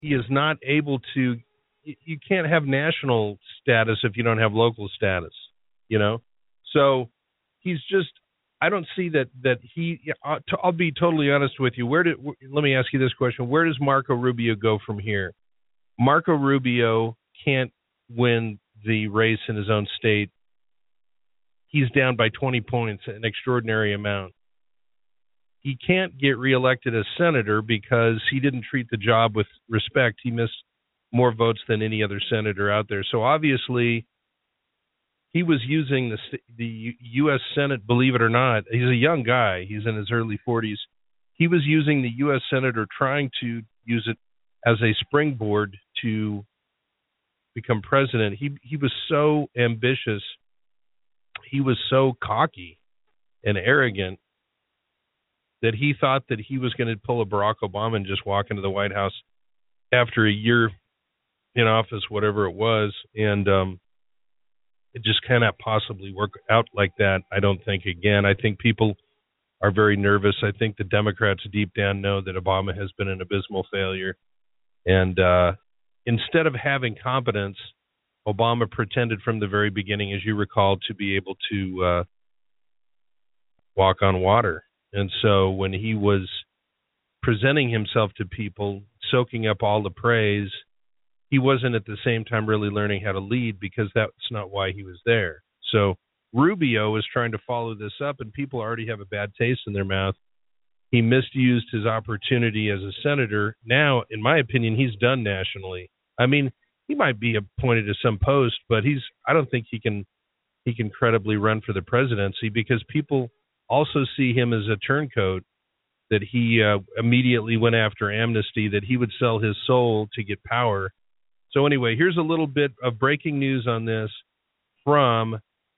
he is not able to. You can't have national status if you don't have local status. You know, so he's just. I don't see that he. I'll be totally honest with you. Let me ask you this question: where does Marco Rubio go from here? Marco Rubio can't win the race in his own state. He's down by 20 points, an extraordinary amount. He can't get reelected as senator because he didn't treat the job with respect. He missed more votes than any other senator out there. So obviously, he was using the U.S. Senate, believe it or not. He's a young guy. He's in his early 40s. He was using the U.S. Senator, trying to use it as a springboard to become president. He was so ambitious. He was so cocky and arrogant that he thought that he was going to pull a Barack Obama and just walk into the White House after a year in office, whatever it was, and it just cannot possibly work out like that, I don't think, again. I think people are very nervous. I think the Democrats deep down know that Obama has been an abysmal failure. And instead of having competence, Obama pretended from the very beginning, as you recall, to be able to walk on water. And so when he was presenting himself to people, soaking up all the praise, he wasn't at the same time really learning how to lead, because that's not why he was there. So Rubio is trying to follow this up, and people already have a bad taste in their mouth. He misused his opportunity as a senator. Now, in my opinion, he's done nationally. I mean, he might be appointed to some post, but I don't think he can credibly run for the presidency, because people also see him as a turncoat, that he immediately went after amnesty, that he would sell his soul to get power. So anyway, here's a little bit of breaking news on this from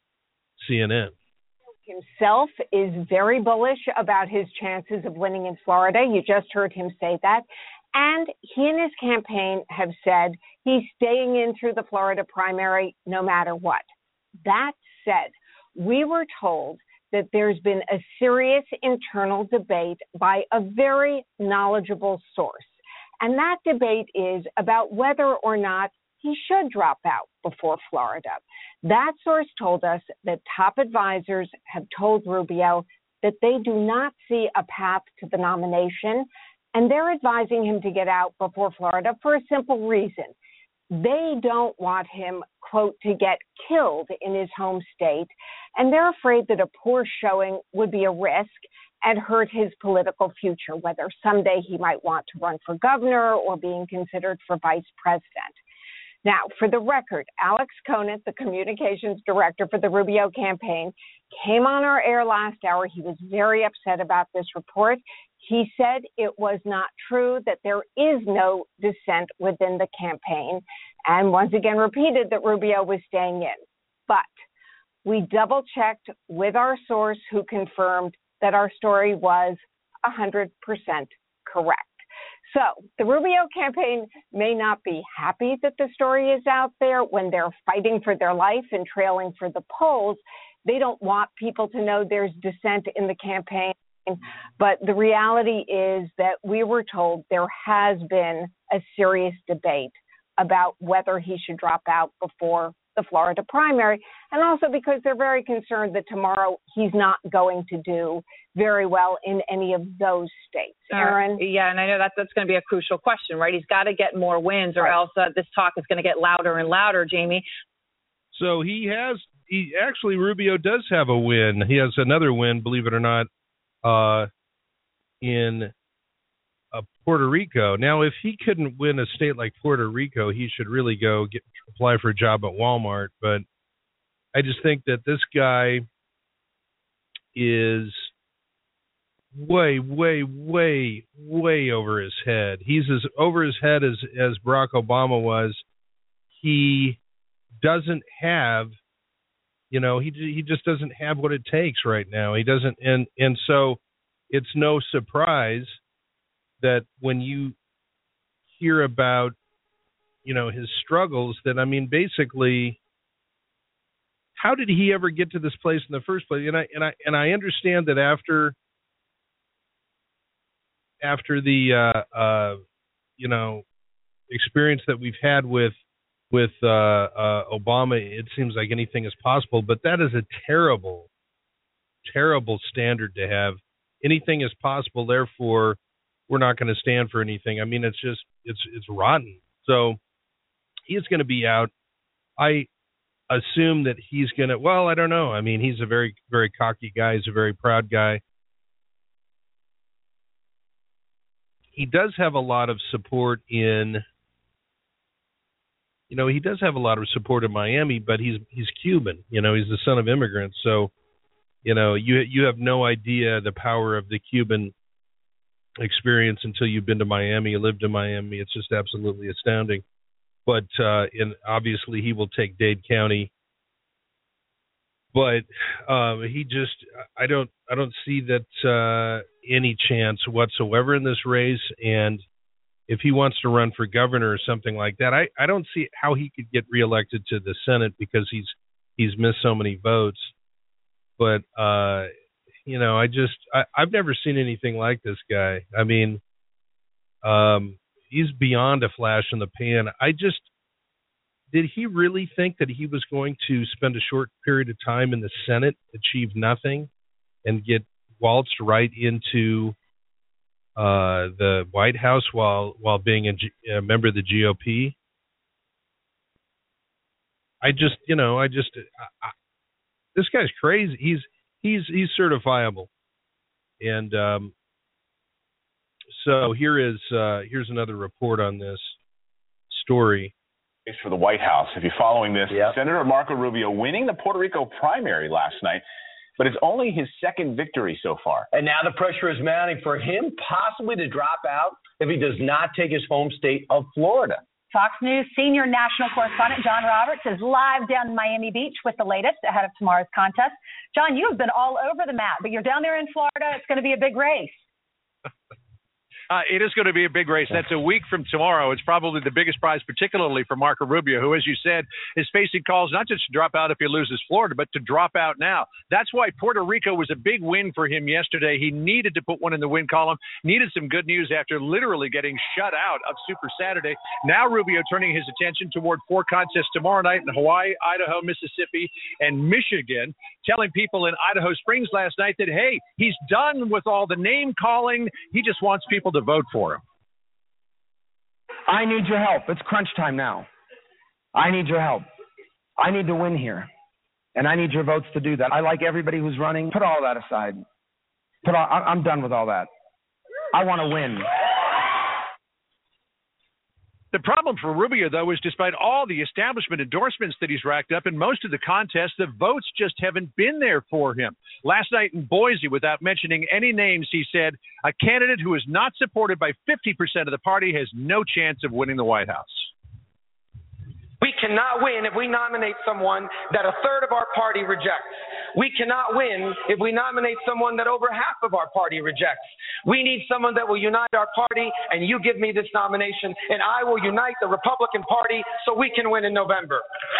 CNN. Himself is very bullish about his chances of winning in Florida. You just heard him say that. And he and his campaign have said he's staying in through the Florida primary no matter what. That said, we were told that there's been a serious internal debate by a very knowledgeable source. And that debate is about whether or not he should drop out before Florida. That source told us that top advisors have told Rubio that they do not see a path to the nomination, and they're advising him to get out before Florida for a simple reason. They don't want him, quote, to get killed in his home state, and they're afraid that a poor showing would be a risk and hurt his political future, whether someday he might want to run for governor or being considered for vice president. Now, for the record, Alex Conant, the communications director for the Rubio campaign, came on our air last hour. He was very upset about this report. He said it was not true, that there is no dissent within the campaign, and once again repeated that Rubio was staying in. But we double-checked with our source, who confirmed that our story was 100% correct. So the Rubio campaign may not be happy that the story is out there when they're fighting for their life and trailing for the polls. They don't want people to know there's dissent in the campaign. But the reality is that we were told there has been a serious debate about whether he should drop out before the Florida primary, and also because they're very concerned that tomorrow he's not going to do very well in any of those states. Aaron? Yeah, and I know that's going to be a crucial question, right? He's got to get more wins, or else this talk is going to get louder and louder, Jamie. So Rubio does have a win. He has another win, believe it or not, in Puerto Rico. Now, if he couldn't win a state like Puerto Rico, he should really go apply for a job at Walmart. But I just think that this guy is way, way, way, way over his head. He's as over his head as Barack Obama was. He doesn't have, he just doesn't have what it takes right now. He doesn't, and so it's no surprise that when you hear about, his struggles, that, I mean, basically, how did he ever get to this place in the first place? And I understand that after the experience that we've had with Obama, it seems like anything is possible. But that is a terrible, terrible standard to have. Anything is possible, therefore we're not going to stand for anything. I mean, it's rotten. So he's going to be out. I assume that he's going to, well, I don't know. I mean, he's a very, very cocky guy. He's a very proud guy. He does have a lot of support in, he does have a lot of support in Miami, but he's Cuban. He's the son of immigrants. So, you have no idea the power of the Cuban experience until you've been to Miami, you lived in Miami. It's just absolutely astounding. But and obviously he will take Dade County. But he just, I don't see that any chance whatsoever in this race. And if he wants to run for governor or something like that, I don't see how he could get reelected to the Senate because he's missed so many votes. But I've never seen anything like this guy. I mean, he's beyond a flash in the pan. Did he really think that he was going to spend a short period of time in the Senate, achieve nothing, and get waltzed right into the White House while being a member of the GOP? This guy's crazy. He's certifiable. And so here's another report on this story. For the White House, if you're following this, Senator Marco Rubio winning the Puerto Rico primary last night, but it's only his second victory so far. And now the pressure is mounting for him possibly to drop out if he does not take his home state of Florida. Fox News senior national correspondent John Roberts is live down in Miami Beach with the latest ahead of tomorrow's contest. John, you have been all over the map, but you're down there in Florida. It's going to be a big race. It is going to be a big race. That's a week from tomorrow. It's probably the biggest prize, particularly for Marco Rubio, who, as you said, is facing calls not just to drop out if he loses Florida, but to drop out now. That's why Puerto Rico was a big win for him yesterday. He needed to put one in the win column, needed some good news after literally getting shut out of Super Saturday. Now Rubio turning his attention toward 4 contests tomorrow night in Hawaii, Idaho, Mississippi, and Michigan, telling people in Idaho Springs last night that, hey, he's done with all the name calling. He just wants people to vote for him. I need your help. It's crunch time now. I need your help. I need to win here. And I need your votes to do that. I like everybody who's running. Put all that aside. I'm done with all that. I want to win. The problem for Rubio, though, is despite all the establishment endorsements that he's racked up in most of the contests, the votes just haven't been there for him. Last night in Boise, without mentioning any names, he said a candidate who is not supported by 50% of the party has no chance of winning the White House. We cannot win if we nominate someone that a third of our party rejects. We cannot win if we nominate someone that over half of our party rejects. We need someone that will unite our party, and you give me this nomination, and I will unite the Republican Party so we can win in November.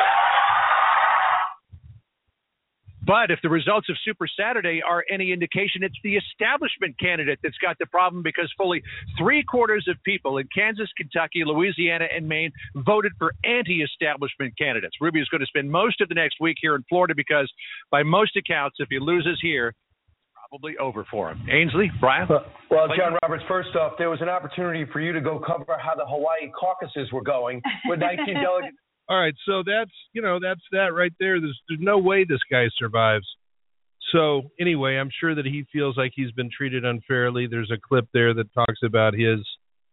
But if the results of Super Saturday are any indication, it's the establishment candidate that's got the problem, because fully 3/4 of people in Kansas, Kentucky, Louisiana, and Maine voted for anti-establishment candidates. Rubio's going to spend most of the next week here in Florida because, by most accounts, if he loses here, it's probably over for him. Ainsley, Brian? Well, John Roberts, first off, there was an opportunity for you to go cover how the Hawaii caucuses were going with 19 delegates. All right, so that's that right there. There's no way this guy survives. So anyway, I'm sure that he feels like he's been treated unfairly. There's a clip there that talks about his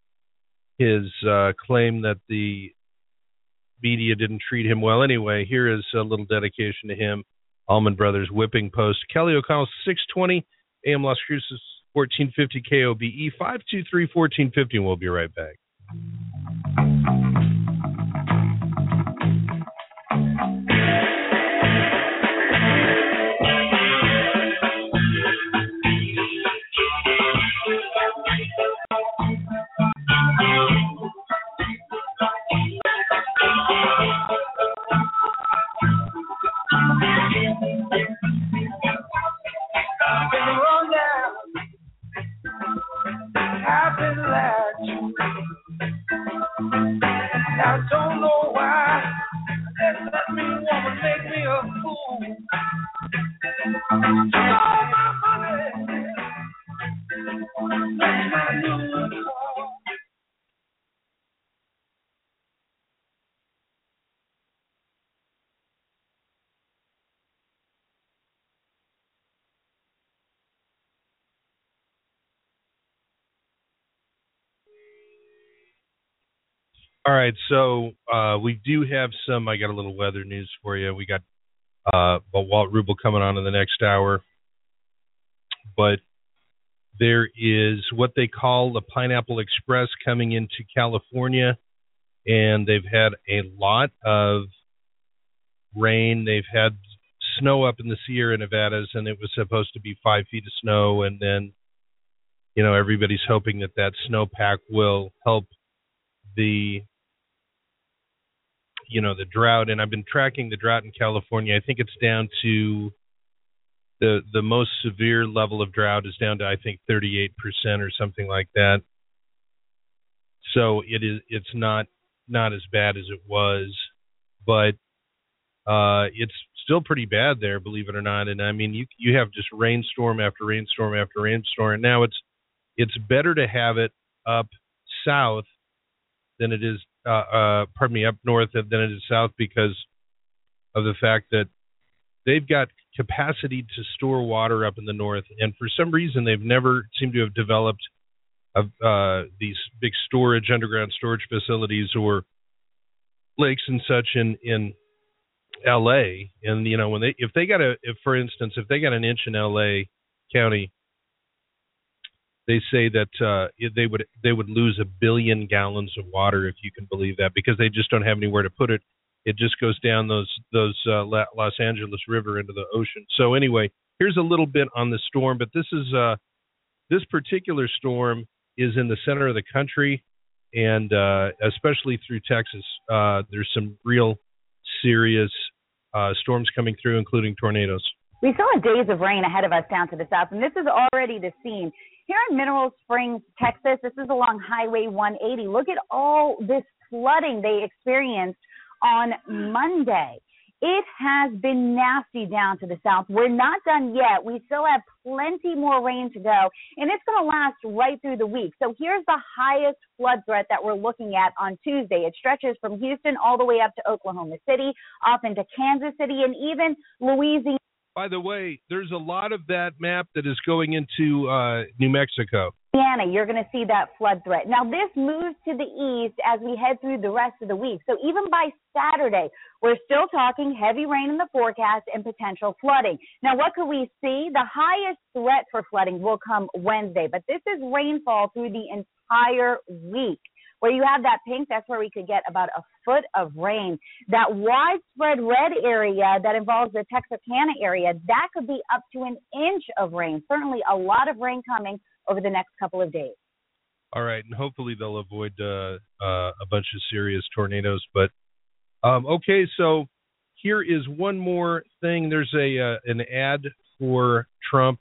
claim that the media didn't treat him well. Anyway, here is a little dedication to him. Allman Brothers Whipping Post. Kelly O'Connell, 620 AM Las Cruces, 1450 KOBE, 523-1450, and we'll be right back. All right, so we do have some. I got a little weather news for you. We got Walt Rubel coming on in the next hour, but there is what they call the Pineapple Express coming into California, and they've had a lot of rain. They've had snow up in the Sierra Nevadas, and it was supposed to be 5 feet of snow, and then, everybody's hoping that snowpack will help the drought. And I've been tracking the drought in California. I think it's down to the most severe level of drought is down to, I think, 38% or something like that. So it's not as bad as it was, but it's still pretty bad there, believe it or not. And I mean, you have just rainstorm after rainstorm after rainstorm. And now it's better to have it up south than it is, up north than it is south, because of the fact that they've got capacity to store water up in the north, and for some reason they've never seemed to have developed these big underground storage facilities or lakes and such in LA. And if they got an inch in LA County, they say that they would lose 1 billion gallons of water, if you can believe that, because they just don't have anywhere to put it. It just goes down those Los Angeles River into the ocean. So anyway, here's a little bit on the storm, but this particular storm is in the center of the country, and especially through Texas. There's some real serious storms coming through, including tornadoes. We still have days of rain ahead of us down to the south, and this is already the scene. Here in Mineral Springs, Texas, this is along Highway 180. Look at all this flooding they experienced on Monday. It has been nasty down to the south. We're not done yet. We still have plenty more rain to go, and it's going to last right through the week. So here's the highest flood threat that we're looking at on Tuesday. It stretches from Houston all the way up to Oklahoma City, off into Kansas City, and even Louisiana. By the way, there's a lot of that map that is going into New Mexico. You're going to see that flood threat. Now, this moves to the east as we head through the rest of the week. So even by Saturday, we're still talking heavy rain in the forecast and potential flooding. Now, what could we see? The highest threat for flooding will come Wednesday, but this is rainfall through the entire week. Where you have that pink, that's where we could get about a foot of rain. That widespread red area that involves the Texarkana area, that could be up to an inch of rain. Certainly a lot of rain coming over the next couple of days. All right, and hopefully they'll avoid a bunch of serious tornadoes. But okay, so here is one more thing. There's an ad for Trump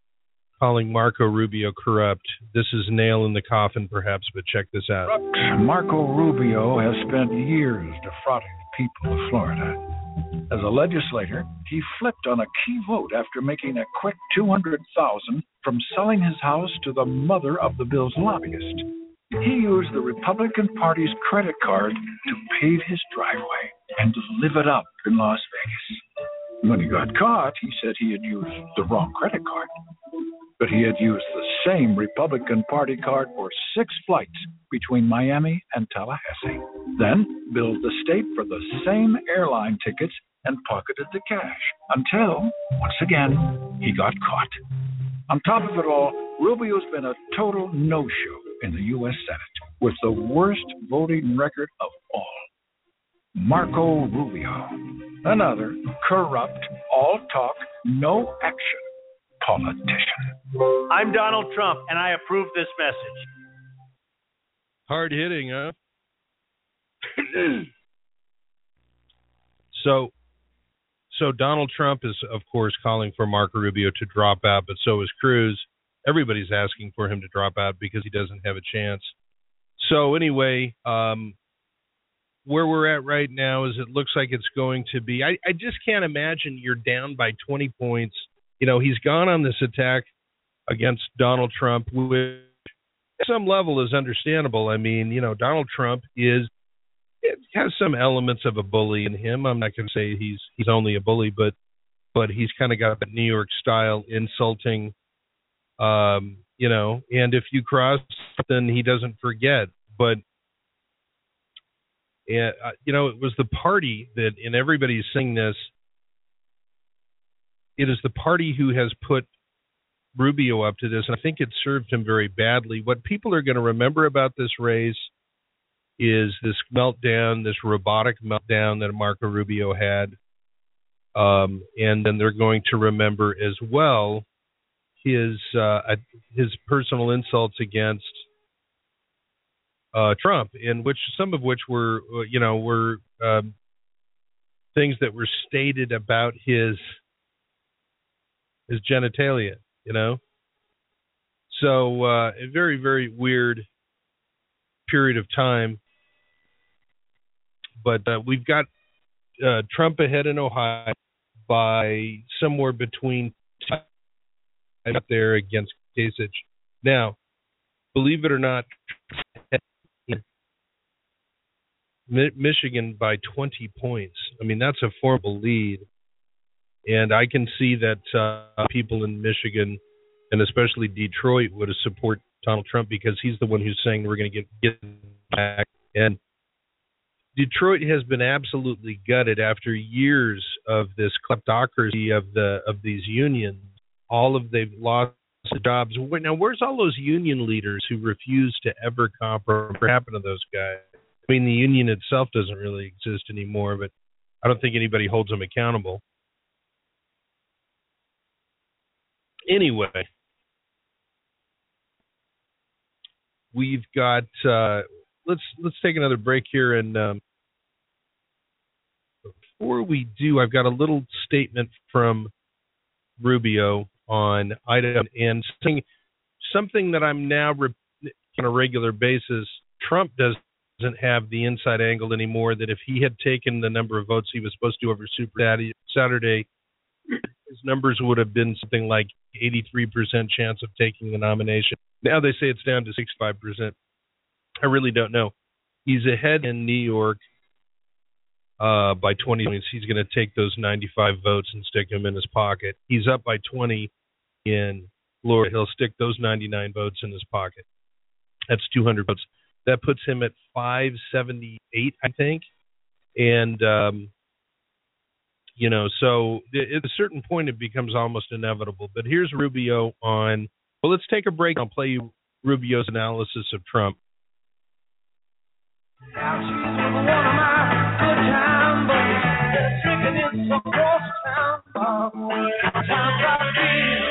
calling Marco Rubio corrupt. This is nail in the coffin, perhaps, but check this out. Marco Rubio has spent years defrauding the people of Florida. As a legislator, he flipped on a key vote after making a quick $200,000 from selling his house to the mother of the bill's lobbyist. He used the Republican Party's credit card to pave his driveway and live it up in Las Vegas. When he got caught, he said he had used the wrong credit card. But he had used the same Republican Party card for 6 flights between Miami and Tallahassee, then billed the state for the same airline tickets and pocketed the cash until, once again, he got caught. On top of it all, Rubio's been a total no-show in the U.S. Senate, with the worst voting record of all. Marco Rubio, another corrupt, all-talk, no-action politician. I'm Donald Trump, and I approve this message. Hard hitting, huh? So Donald Trump is, of course, calling for Marco Rubio to drop out, but so is Cruz. Everybody's asking for him to drop out because he doesn't have a chance. So anyway, where we're at right now is it looks like it's going to be, I just can't imagine you're down by 20 points. You know, he's gone on this attack against Donald Trump, which at some level is understandable. I mean, you know, Donald Trump has some elements of a bully in him. I'm not going to say he's only a bully, but he's kind of got that New York style insulting, you know, and if you cross, then he doesn't forget. But And, it was the party that, and everybody's saying this, it is the party who has put Rubio up to this, and I think it served him very badly. What people are going to remember about this race is this meltdown, this robotic meltdown that Marco Rubio had. And then they're going to remember as well his personal insults against Trump, in which some of which were things that were stated about his genitalia, So a very, very weird period of time. But we've got Trump ahead in Ohio by somewhere between up there against Kasich. Now, believe it or not, Michigan by 20 points. I mean, that's a formidable lead. And I can see that people in Michigan, and especially Detroit, would support Donald Trump because he's the one who's saying we're going to get back. And Detroit has been absolutely gutted after years of this kleptocracy of these unions. They've lost the jobs. Now, where's all those union leaders who refuse to ever compromise? What happened to those guys? I mean, the union itself doesn't really exist anymore, but I don't think anybody holds them accountable. Anyway, we've got. Let's take another break here, and before we do, I've got a little statement from Rubio on Idaho and something that I'm now on a regular basis. Trump doesn't have the inside angle anymore. That if he had taken the number of votes he was supposed to over Super Saturday, his numbers would have been something like 83% chance of taking the nomination. Now they say it's down to 65%. I really don't know. He's ahead in New York by 20 points. He's going to take those 95 votes and stick them in his pocket. He's up by 20 in Florida. He'll stick those 99 votes in his pocket. That's 200 votes. That puts him at 578, I think. And, so at a certain point it becomes almost inevitable. But here's Rubio on, well, let's take a break. I'll play you Rubio's analysis of Trump. Now she's one of my good time buddies, drinking in some cross town bar. Times I feel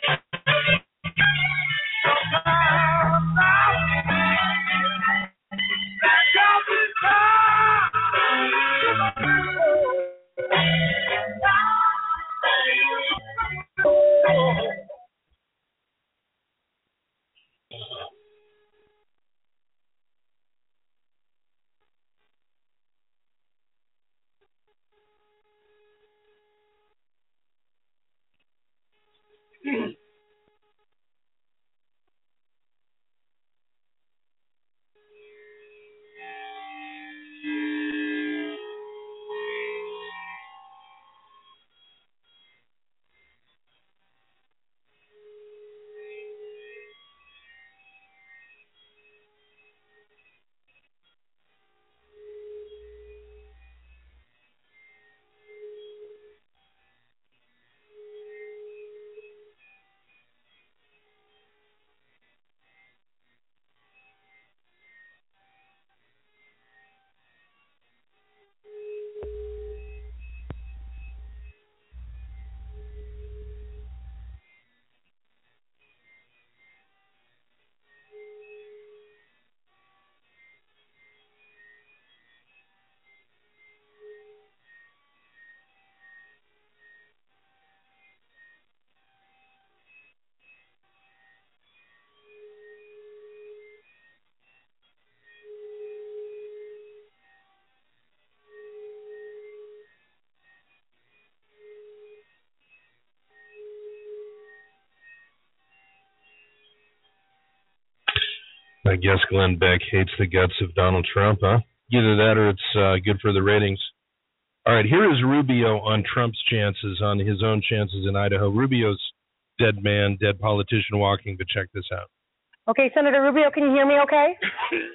I guess Glenn Beck hates the guts of Donald Trump, huh? Either that or it's good for the ratings. All right, here is Rubio on Trump's chances, on his own chances in Idaho. Rubio's dead man, dead politician walking, but check this out. Okay, Senator Rubio, can you hear me okay?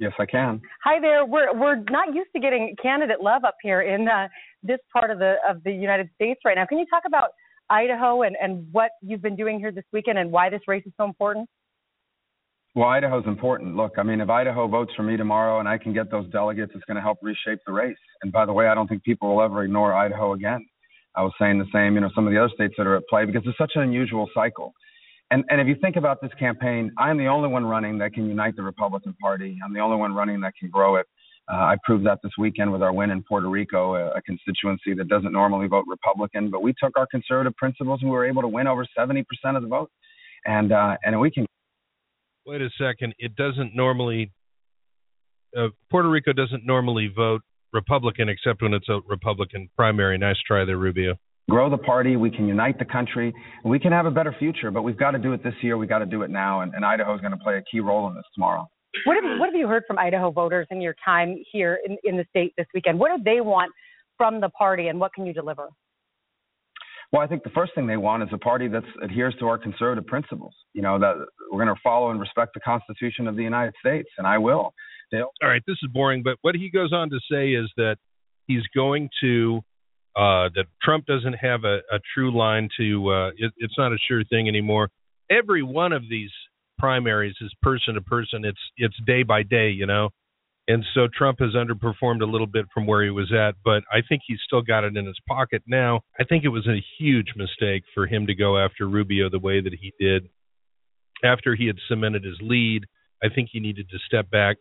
Yes, I can. Hi there. We're not used to getting candidate love up here in this part of the United States right now. Can you talk about Idaho and what you've been doing here this weekend and why this race is so important? Well, Idaho's important. Look, I mean, if Idaho votes for me tomorrow and I can get those delegates, it's going to help reshape the race. And by the way, I don't think people will ever ignore Idaho again. I was saying the same, some of the other states that are at play, because it's such an unusual cycle. And if you think about this campaign, I'm the only one running that can unite the Republican Party. I'm the only one running that can grow it. I proved that this weekend with our win in Puerto Rico, a constituency that doesn't normally vote Republican. But we took our conservative principles and we were able to win over 70% of the vote. And we can. Wait a second. It doesn't normally. Puerto Rico doesn't normally vote Republican except when it's a Republican primary. Nice try there, Rubio. Grow the party. We can unite the country. And we can have a better future. But we've got to do it this year. We've got to do it now. And Idaho is going to play a key role in this tomorrow. What have you heard from Idaho voters in your time here in the state this weekend? What do they want from the party, and what can you deliver? Well, I think the first thing they want is a party that adheres to our conservative principles. That we're going to follow and respect the Constitution of the United States, and I will. Dale? All right, this is boring, but what he goes on to say is that he's going to that Trump doesn't have a true line to it's not a sure thing anymore. Every one of these primaries is person to person. It's day by day, and so Trump has underperformed a little bit from where he was at, but I think he's still got it in his pocket now. I think it was a huge mistake for him to go after Rubio the way that he did after he had cemented his lead. I think he needed to step back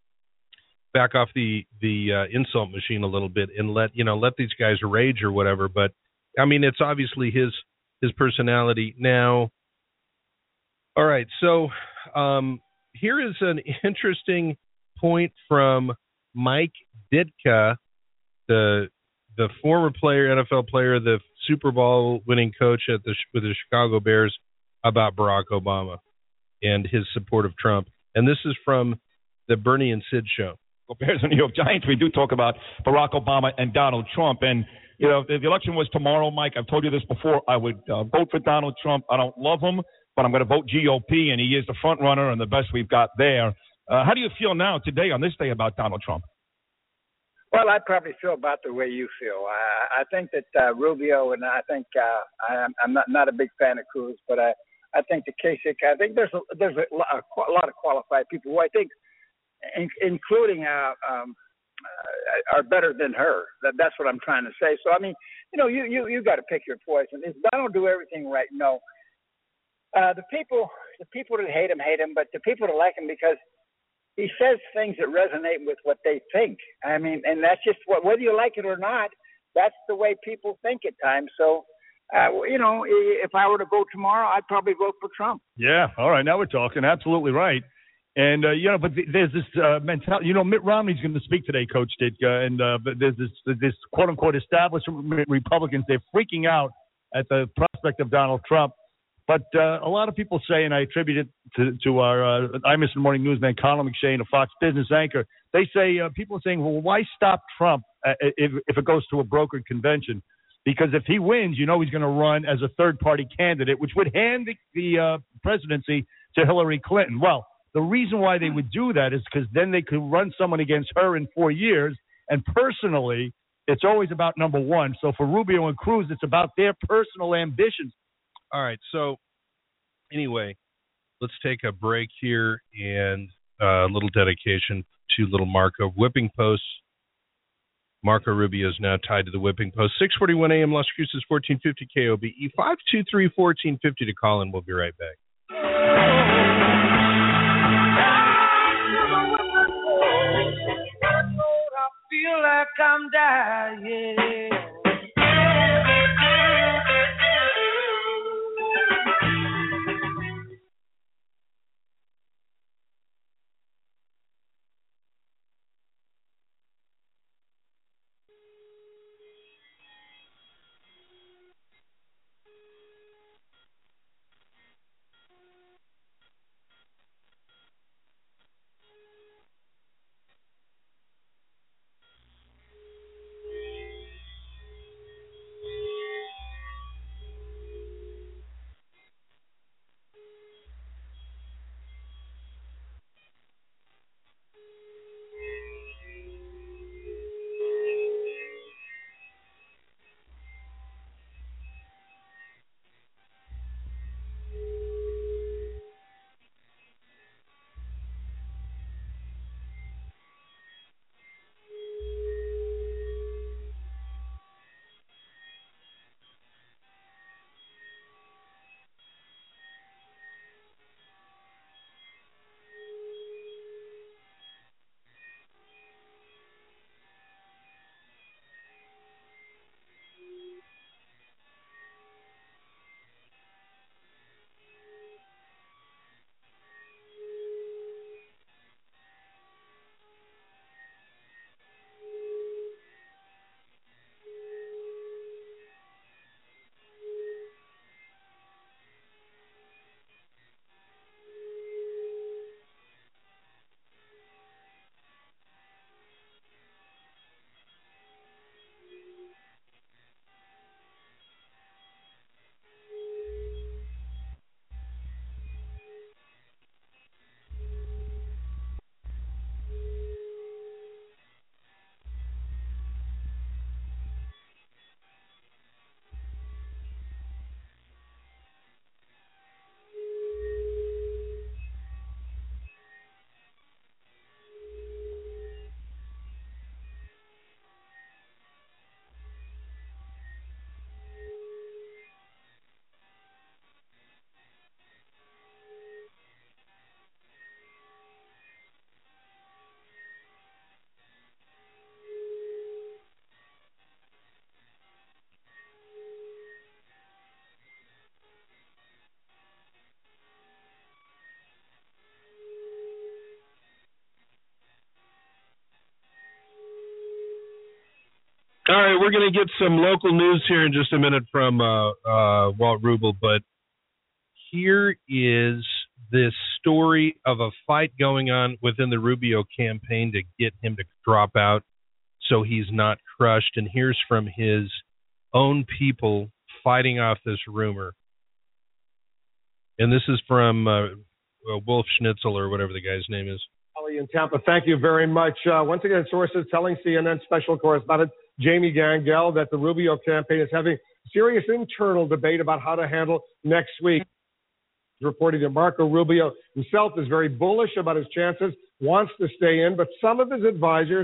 off the insult machine a little bit and let these guys rage or whatever. But I mean, it's obviously his personality now. All right, so here is an interesting point from Mike Ditka, the former NFL player, the Super Bowl winning coach with the Chicago Bears, about Barack Obama and his support of Trump. And this is from the Bernie and Sid show. Bears and New York Giants, we do talk about Barack Obama and Donald Trump. And, if the election was tomorrow, Mike, I've told you this before, I would vote for Donald Trump. I don't love him, but I'm going to vote GOP, and he is the front runner and the best we've got there. How do you feel now today on this day about Donald Trump? Well, I probably feel about the way you feel. I think that Rubio, and I think I'm not a big fan of Cruz, but I think the Kasich, I think there's a lot of qualified people who I think, including are better than her. That's what I'm trying to say. So I mean, you got to pick your poison. Is Donald do everything right? No. The people that hate him, but the people that like him because he says things that resonate with what they think. I mean, and that's just whether you like it or not, that's the way people think at times. So, if I were to vote tomorrow, I'd probably vote for Trump. Yeah. All right. Now we're talking. Absolutely right. And, but there's this mentality. Mitt Romney's going to speak today, Coach Ditka, and but there's this quote-unquote establishment Republicans. They're freaking out at the prospect of Donald Trump. But a lot of people say, and I attribute it to our I Miss the Morning Newsman, Colin McShane, a Fox Business anchor. They say, people are saying, well, why stop Trump if it goes to a brokered convention? Because if he wins, he's going to run as a third-party candidate, which would hand the presidency to Hillary Clinton. Well, the reason why they would do that is because then they could run someone against her in 4 years. And personally, it's always about number one. So for Rubio and Cruz, it's about their personal ambitions. All right. So anyway, let's take a break here and a little dedication to little Marco. Whipping posts. Marco Rubio is now tied to the whipping post. 6:41 a.m. Las Cruces, 1450 KOBE. 523-1450 to call in. We'll be right back. Feel like I'm dying. All right, we're going to get some local news here in just a minute from Walt Rubel, but here is this story of a fight going on within the Rubio campaign to get him to drop out so he's not crushed. And here's from his own people fighting off this rumor. And this is from Wolf Schnitzel or whatever the guy's name is. In Tampa, thank you very much. Once again, sources telling CNN special correspondent Jamie Gangel that the Rubio campaign is having serious internal debate about how to handle next week. Reporting that Marco Rubio himself is very bullish about his chances, wants to stay in, but some of his advisors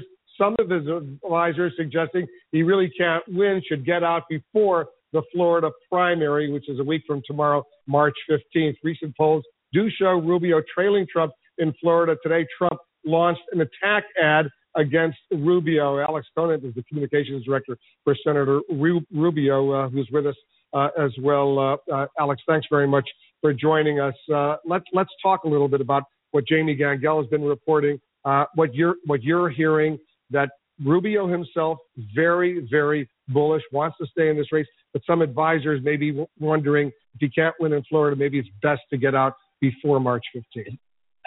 suggesting he really can't win, should get out before the Florida primary, which is a week from tomorrow, March 15th. Recent polls do show Rubio trailing Trump in Florida. Today, Trump launched an attack ad against Rubio. Alex Conant is the communications director for Senator Rubio, who's with us as well. Alex, thanks very much for joining us. Let's talk a little bit about what Jamie Gangel has been reporting, what you're hearing, that Rubio himself, very, very bullish, wants to stay in this race, but some advisors may be wondering if he can't win in Florida, maybe it's best to get out before March 15th.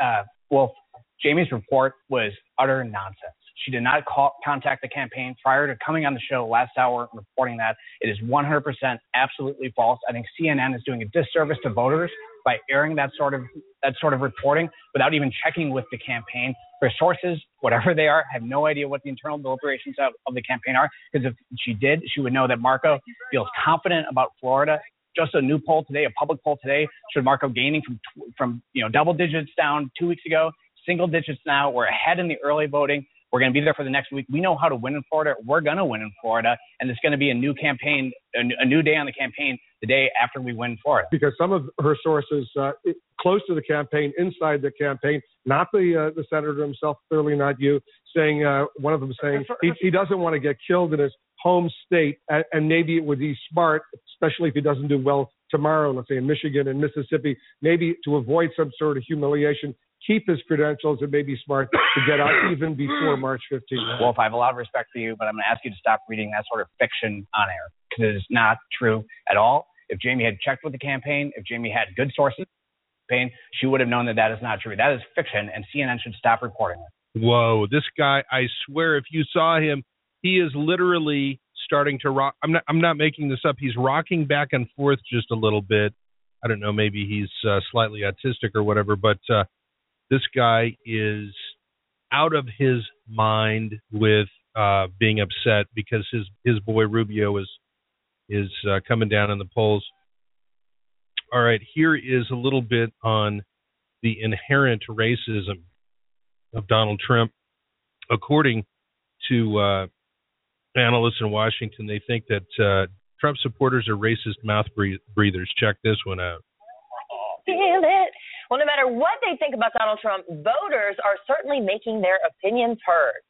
Well, Jamie's report was utter nonsense. She did not contact the campaign prior to coming on the show last hour and reporting that. It is 100% absolutely false. I think CNN is doing a disservice to voters by airing that sort of reporting without even checking with the campaign. Her sources, whatever they are, have no idea what the internal deliberations of the campaign are, because if she did, she would know that Marco feels confident about Florida. Just a new poll today, a public poll today, showed Marco gaining from double digits down 2 weeks ago, single digits now. We're ahead in the early voting. We're going to be there for the next week. We know how to win in Florida. We're going to win in Florida. And it's going to be a new campaign, a new day on the campaign, the day after we win Florida. Because some of her sources close to the campaign, inside the campaign, not the senator himself, clearly not you, saying, one of them saying he doesn't want to get killed in his home state. And maybe it would be smart, especially if he doesn't do well tomorrow, let's say in Michigan and Mississippi, maybe to avoid some sort of humiliation, keep his credentials. It may be smart to get out even before March 15th. Wolf, I have a lot of respect for you, but I'm going to ask you to stop reading that sort of fiction on air, because it is not true at all. If Jamie had checked with the campaign, if Jamie had good sources, she would have known that that is not true. That is fiction, and CNN should stop reporting it. Whoa, this guy, I swear, if you saw him, he is literally starting to rock. I'm not making this up. He's rocking back and forth just a little bit. I don't know, maybe he's slightly autistic or whatever, but this guy is out of his mind with being upset because his boy Rubio is coming down in the polls. All right, here is a little bit on the inherent racism of Donald Trump. According to analysts in Washington, they think that Trump supporters are racist mouth breathers. Check this one out. Feel it. Well, no matter what they think about Donald Trump, voters are certainly making their opinions heard.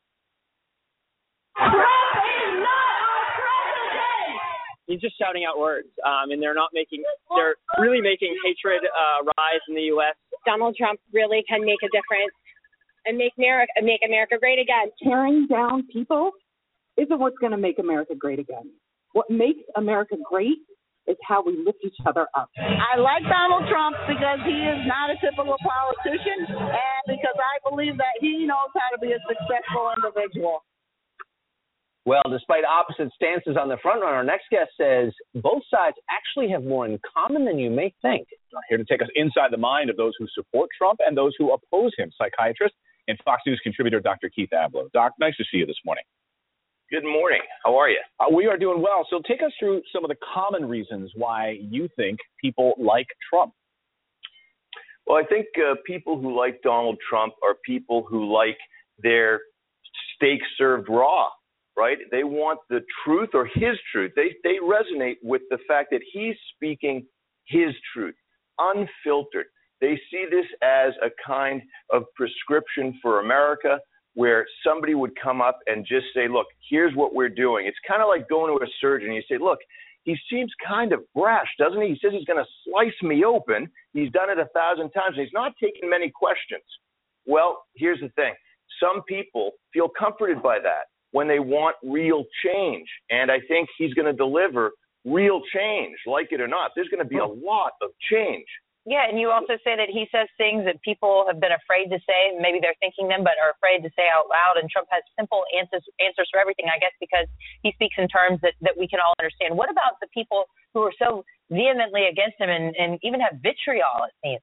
Trump is not our president! He's just shouting out words, and they're really making hatred rise in the U.S. Donald Trump really can make a difference and make America great again. Tearing down people isn't what's going to make America great again. What makes America great is how we lift each other up. I like Donald Trump because he is not a typical politician, and because I believe that he knows how to be a successful individual. Well, despite opposite stances on the front run, our next guest says both sides actually have more in common than you may think. Here to take us inside the mind of those who support Trump and those who oppose him, psychiatrist and Fox News contributor Dr. Keith Ablow. Doc, nice to see you this morning. Good morning. How are you? We are doing well. So take us through some of the common reasons why you think people like Trump. Well, I think people who like Donald Trump are people who like their steak served raw, right? They want the truth or his truth. They resonate with the fact that he's speaking his truth, unfiltered. They see this as a kind of prescription for America, where somebody would come up and just say, look, here's what we're doing. It's kind of like going to a surgeon. You say, look, he seems kind of brash, doesn't he? He says he's going to slice me open. He's done it 1,000 times. He's not taking many questions. Well, here's the thing. Some people feel comforted by that. when they want real change. And I think he's going to deliver real change, like it or not. There's going to be a lot of change. Yeah, and you also say that he says things that people have been afraid to say. Maybe they're thinking them, but are afraid to say out loud. And Trump has simple answers for everything, I guess, because he speaks in terms that we can all understand. What about the people who are so vehemently against him and even have vitriol, it seems?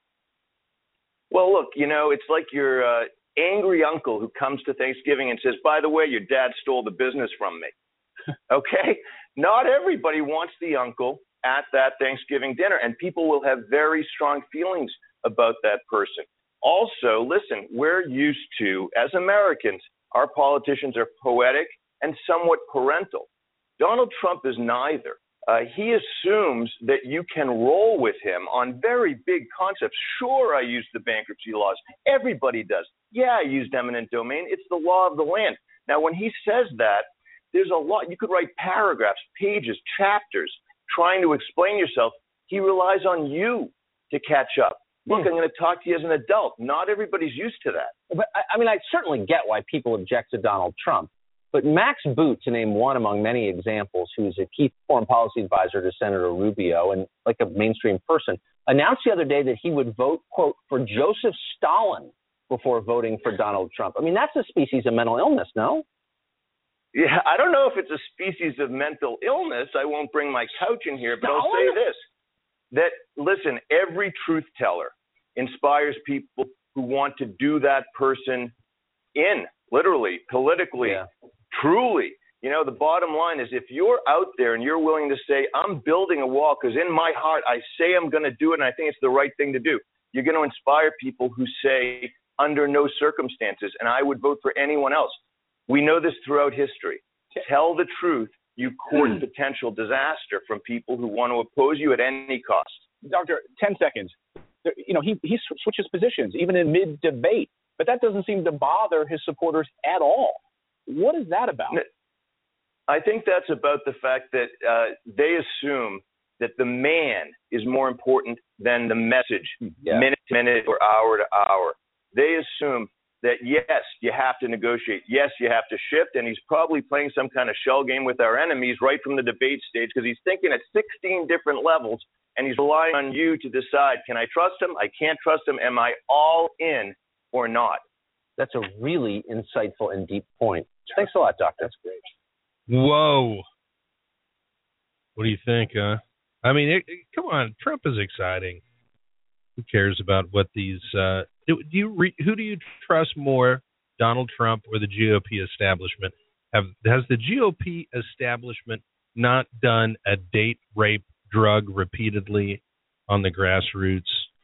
Well, look, it's like your angry uncle who comes to Thanksgiving and says, by the way, your dad stole the business from me. Okay? Not everybody wants the uncle at that Thanksgiving dinner, and people will have very strong feelings about that person. Also, listen, we're used to, as Americans, our politicians are poetic and somewhat parental. Donald Trump is neither. He assumes that you can roll with him on very big concepts. Sure, I use the bankruptcy laws. Everybody does. Yeah, I used eminent domain. It's the law of the land. Now, when he says that, there's a lot. You could write paragraphs, pages, chapters, trying to explain yourself. He relies on you to catch up. Look, I'm going to talk to you as an adult. Not everybody's used to that. But I mean, I certainly get why people object to Donald Trump. But Max Boot, to name one among many examples, who's a key foreign policy advisor to Senator Rubio and like a mainstream person, announced the other day that he would vote, quote, for Joseph Stalin before voting for Donald Trump. I mean, that's a species of mental illness, no? Yeah, I don't know if it's a species of mental illness. I won't bring my couch in here, but I'll say this, that, listen, every truth teller inspires people who want to do that person in, literally, politically, truly. The bottom line is if you're out there and you're willing to say, I'm building a wall because in my heart I say I'm going to do it and I think it's the right thing to do, you're going to inspire people who say, under no circumstances, and I would vote for anyone else. We know this throughout history. Tell the truth, you court potential disaster from people who want to oppose you at any cost. Doctor, 10 seconds. He switches positions, even in mid-debate, but that doesn't seem to bother his supporters at all. What is that about? I think that's about the fact that they assume that the man is more important than the message, minute to minute or hour to hour. They assume that, yes, you have to negotiate. Yes, you have to shift. And he's probably playing some kind of shell game with our enemies right from the debate stage because he's thinking at 16 different levels and he's relying on you to decide, can I trust him? I can't trust him. Am I all in or not? That's a really insightful and deep point. Thanks a lot, Doctor. That's great. Whoa. What do you think, huh? I mean, come on. Trump is exciting. Who cares about what these who do you trust more, Donald Trump or the GOP establishment? Has the GOP establishment not done a date rape drug repeatedly on the grassroots?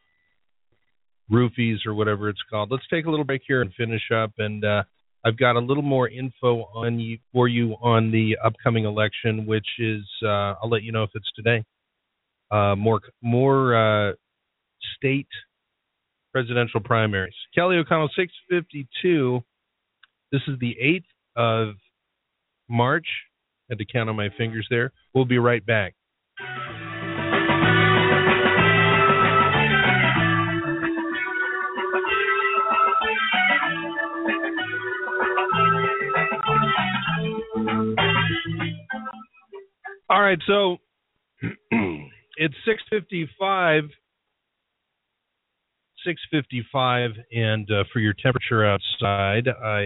Roofies or whatever it's called. Let's take a little break here and finish up. And I've got a little more info for you on the upcoming election, which is I'll let you know if it's today. More state presidential primaries. Kelly O'Connell, 6:52. This is the 8th of March. Had to count on my fingers there. We'll be right back. All right, so it's 6:55, and for your temperature outside, I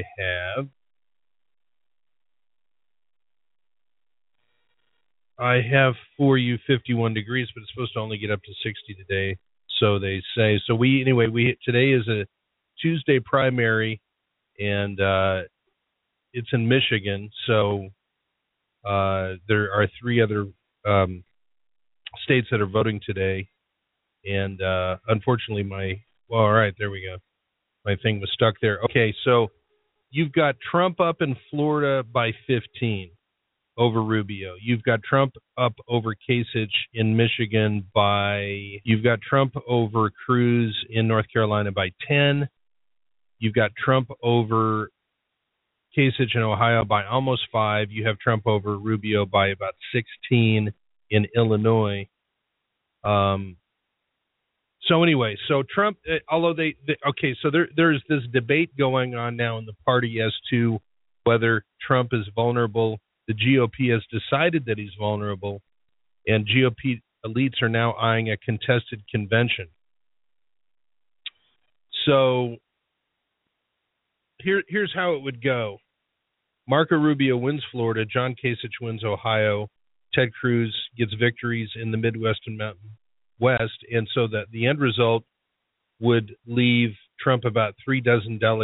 have for you 51 degrees, but it's supposed to only get up to 60 today, so they say. So today is a Tuesday primary, and it's in Michigan, so there are 3 other states that are voting today, and unfortunately all right, there we go. My thing was stuck there. Okay, so you've got Trump up in Florida by 15 over Rubio. You've got Trump up over Kasich in Michigan you've got Trump over Cruz in North Carolina by 10. You've got Trump over Kasich in Ohio by almost 5. You have Trump over Rubio by about 16 in Illinois. So anyway, so Trump, although so there's this debate going on now in the party as to whether Trump is vulnerable. The GOP has decided that he's vulnerable, and GOP elites are now eyeing a contested convention. So here's how it would go. Marco Rubio wins Florida. John Kasich wins Ohio. Ted Cruz gets victories in the Midwest and Mountain West. And so that the end result would leave Trump about 36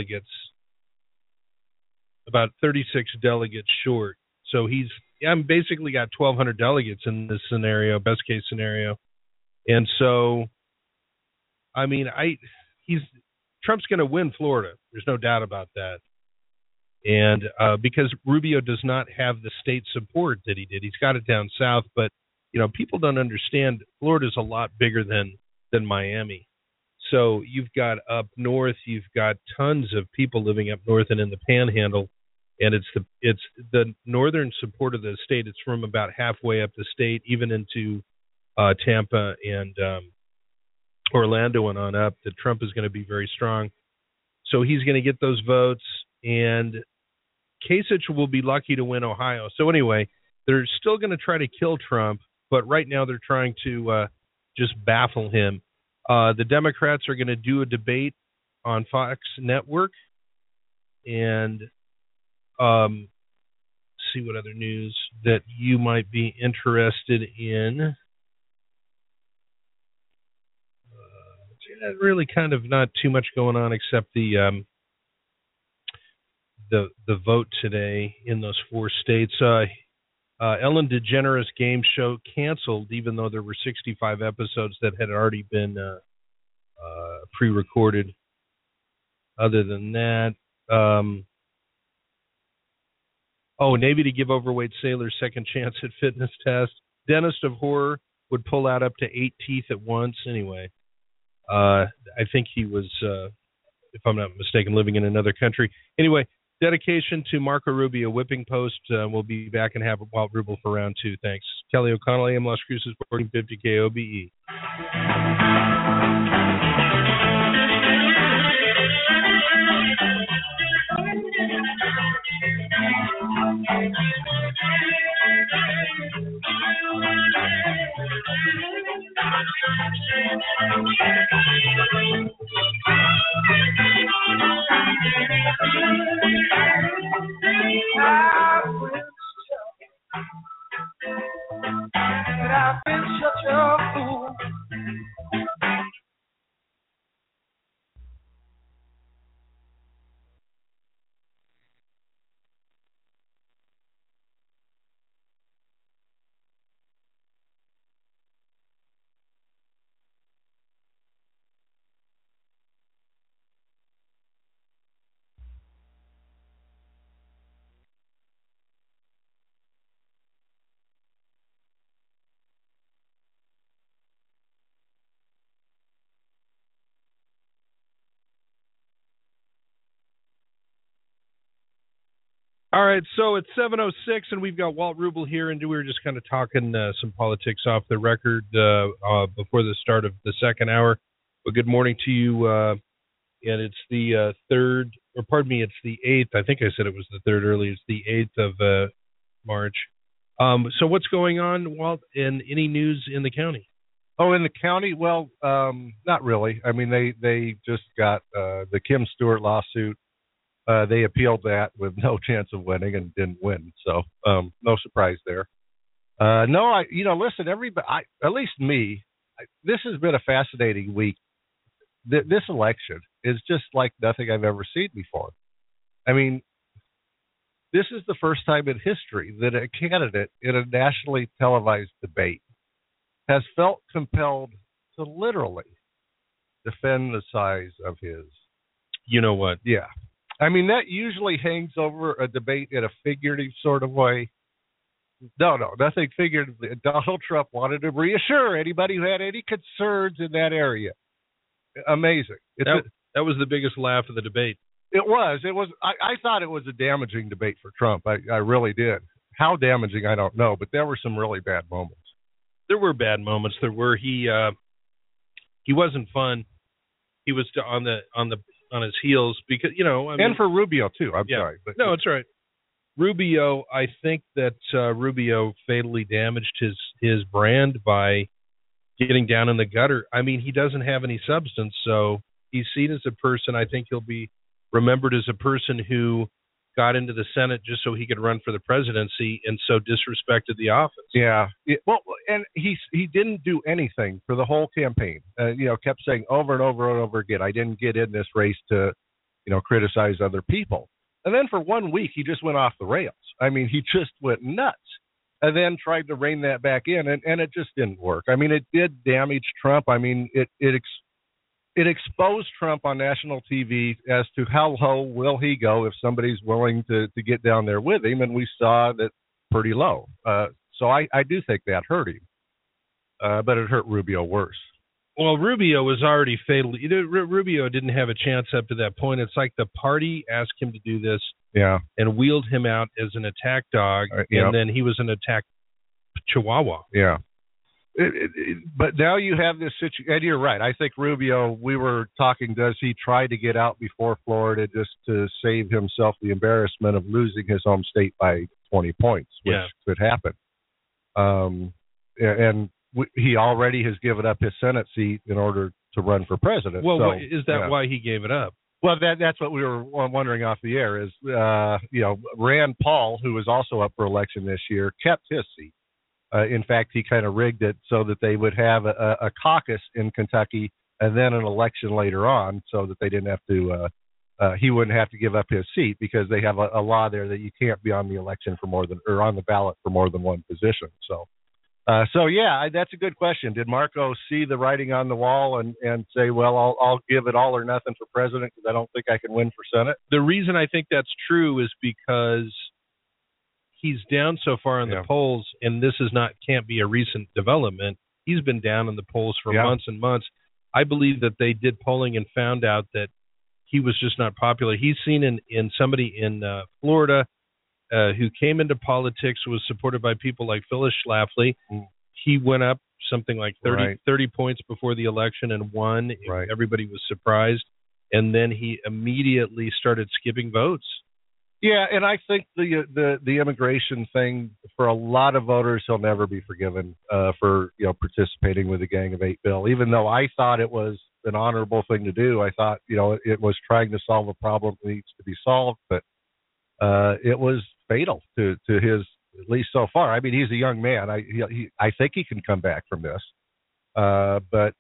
delegates short. So he's basically got 1,200 delegates in this scenario, best case scenario. And so, I mean, Trump's going to win Florida. There's no doubt about that. And because Rubio does not have the state support that he did. He's got it down south, but, you know, people don't understand Florida's a lot bigger than Miami. So you've got up north, you've got tons of people living up north and in the Panhandle, and it's the northern support of the state. It's from about halfway up the state, even into Tampa and Orlando and on up, that Trump is going to be very strong. So he's going to get those votes, and Kasich will be lucky to win Ohio. So anyway, they're still going to try to kill Trump, but right now they're trying to just baffle him. The Democrats are going to do a debate on Fox Network, and see what other news that you might be interested in. Really kind of not too much going on except the vote today in those 4 states. Ellen DeGeneres game show canceled, even though there were 65 episodes that had already been pre-recorded. Other than that, Navy to give overweight sailors second chance at fitness test. Dentist of horror would pull out up to 8 teeth at once. Anyway, I think he was, if I'm not mistaken, living in another country. Anyway, dedication to Marco Rubio, whipping post. We'll be back and have Walt Rubel for round 2. Thanks. Kelly O'Connell, AM Las Cruces, 1450 KOBE. I've been such a fool. All right, so it's 7:06, and we've got Walt Rubel here, and we were just kind of talking some politics off the record before the start of the second hour. But good morning to you, and it's the 3rd, or pardon me, it's the 8th. I think I said it was the 3rd earlier. It's the 8th of March. So what's going on, Walt, and any news in the county? Oh, in the county? Well, not really. I mean, they just got the Kim Stewart lawsuit. They appealed that with no chance of winning and didn't win. So no surprise there. Listen, everybody, at least me, this has been a fascinating week. This election is just like nothing I've ever seen before. I mean, this is the first time in history that a candidate in a nationally televised debate has felt compelled to literally defend the size of his. You know what? Yeah. I mean, that usually hangs over a debate in a figurative sort of way. No, nothing figurative. Donald Trump wanted to reassure anybody who had any concerns in that area. Amazing. That was the biggest laugh of the debate. It was. I thought it was a damaging debate for Trump. I really did. How damaging, I don't know, but there were some really bad moments. There were bad moments. There were. He wasn't fun. He was on his heels because, I mean, and for Rubio too. I'm sorry, but no, it's right. Rubio, I think that Rubio fatally damaged his brand by getting down in the gutter. I mean, he doesn't have any substance, so he's seen as a person. I think he'll be remembered as a person who got into the Senate just so he could run for the presidency and so disrespected the office. Yeah. Well, and he didn't do anything for the whole campaign. Kept saying over and over and over again, I didn't get in this race to, criticize other people. And then for 1 week, he just went off the rails. I mean, he just went nuts and then tried to rein that back in, and it just didn't work. I mean, it did damage Trump. I mean, it exposed Trump on national TV as to how low will he go if somebody's willing to get down there with him, and we saw that pretty low. So I do think that hurt him, but it hurt Rubio worse. Well, Rubio was already fatally. Rubio didn't have a chance up to that point. It's like the party asked him to do this, and wheeled him out as an attack dog, and then he was an attack chihuahua. Yeah. But now you have this situation, and you're right. I think Rubio, we were talking, does he try to get out before Florida just to save himself the embarrassment of losing his home state by 20 points, which could happen. And he already has given up his Senate seat in order to run for president. Well, is that why he gave it up? Well, that's what we were wondering off the air is, Rand Paul, who was also up for election this year, kept his seat. In fact, he kind of rigged it so that they would have a caucus in Kentucky and then an election later on so that they didn't have to he wouldn't have to give up his seat because they have a law there that you can't be on the election on the ballot for more than one position. So that's a good question. Did Marco see the writing on the wall and say, well, I'll give it all or nothing for president because I don't think I can win for Senate? The reason I think that's true is because he's down so far in the polls, and this can't be a recent development. He's been down in the polls for months and months. I believe that they did polling and found out that he was just not popular. He's seen in somebody in Florida who came into politics, was supported by people like Phyllis Schlafly. He went up something like 30 points before the election and won. Everybody was surprised. And then he immediately started skipping votes. Yeah, and I think the immigration thing, for a lot of voters, he'll never be forgiven for participating with the Gang of Eight bill. Even though I thought it was an honorable thing to do, I thought it was trying to solve a problem that needs to be solved, but it was fatal to his, at least so far. I mean, he's a young man. I think he can come back from this, but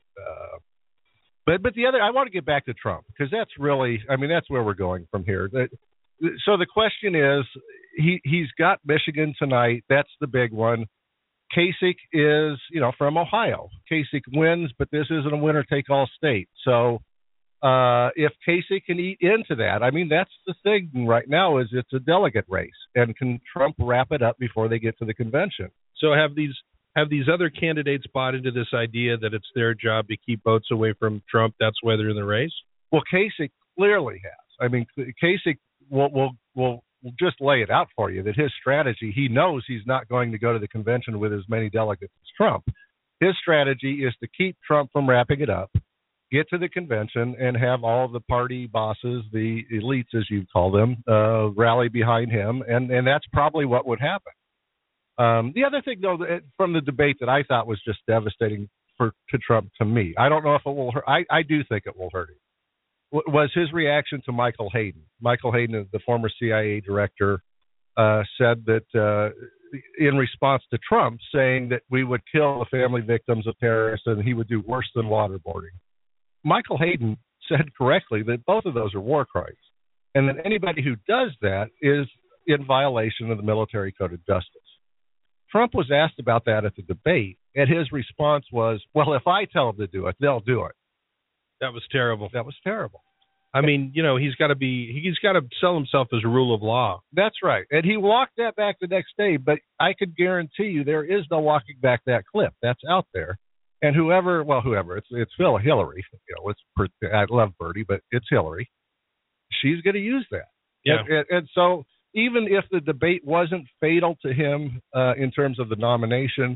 the other, I want to get back to Trump because that's really, I mean, that's where we're going from here. So the question is, he's got Michigan tonight. That's the big one. Kasich is, from Ohio. Kasich wins, but this isn't a winner-take-all state. So if Kasich can eat into that, I mean, that's the thing right now is it's a delegate race. And can Trump wrap it up before they get to the convention? So have these other candidates bought into this idea that it's their job to keep votes away from Trump? That's why they're in the race? Well, Kasich clearly has. I mean, Kasich will just lay it out for you that his strategy, he knows he's not going to go to the convention with as many delegates as Trump. His strategy is to keep Trump from wrapping it up, get to the convention, and have all the party bosses, the elites, as you call them, rally behind him, and that's probably what would happen. The other thing, though, from the debate that I thought was just devastating to Trump, to me, I don't know if it will hurt. I do think it will hurt him. Was his reaction to Michael Hayden. Michael Hayden, the former CIA director, said that in response to Trump saying that we would kill the family victims of terrorists and he would do worse than waterboarding. Michael Hayden said correctly that both of those are war crimes, and that anybody who does that is in violation of the military code of justice. Trump was asked about that at the debate, and his response was, well, if I tell them to do it, they'll do it. That was terrible. That was terrible. I mean, he's got to sell himself as a rule of law. That's right. And he walked that back the next day, but I could guarantee you there is no walking back that clip. That's out there. And whoever, it's Hillary. I love Bertie, but it's Hillary. She's going to use that. Yeah. And so even if the debate wasn't fatal to him in terms of the nomination,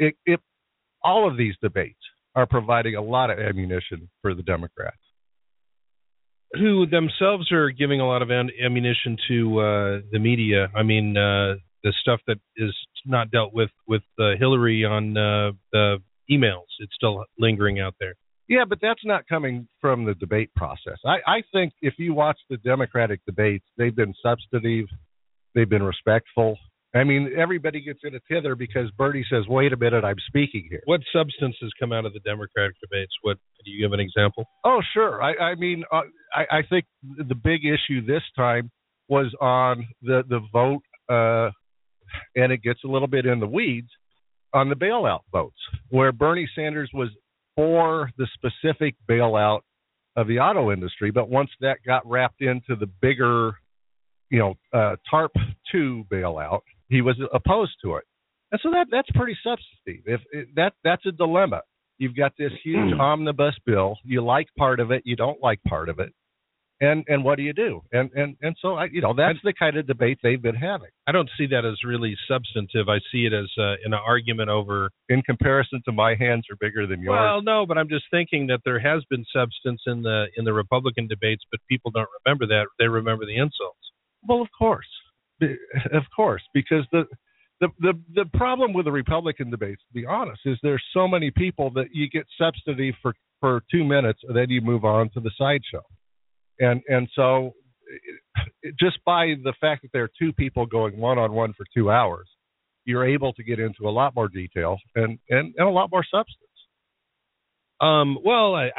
all of these debates are providing a lot of ammunition for the Democrats. who themselves are giving a lot of ammunition to the media. I mean, the stuff that is not dealt with Hillary on the emails, it's still lingering out there. Yeah, but that's not coming from the debate process. I think if you watch the Democratic debates, they've been substantive, they've been respectful. I mean, everybody gets in a tither because Bernie says, wait a minute, I'm speaking here. What substance has come out of the Democratic debates? What, do you give an example? Oh, sure. I mean, I think the big issue this time was on the vote, and it gets a little bit in the weeds, on the bailout votes, where Bernie Sanders was for the specific bailout of the auto industry. But once that got wrapped into the bigger, TARP 2 bailout, he was opposed to it. And so that's pretty substantive. That's a dilemma. You've got this huge omnibus bill. You like part of it, you don't like part of it. And what do you do? And so that's the kind of debate they've been having. I don't see that as really substantive. I see it as an argument over. In comparison to my hands are bigger than yours. Well, no, but I'm just thinking that there has been substance in the Republican debates, but people don't remember that. They remember the insults. Well, of course, because the problem with the Republican debates, to be honest, is there's so many people that you get substantive for 2 minutes, and then you move on to the sideshow. And so just by the fact that there are two people going one-on-one for 2 hours, you're able to get into a lot more detail and a lot more substance. Well, I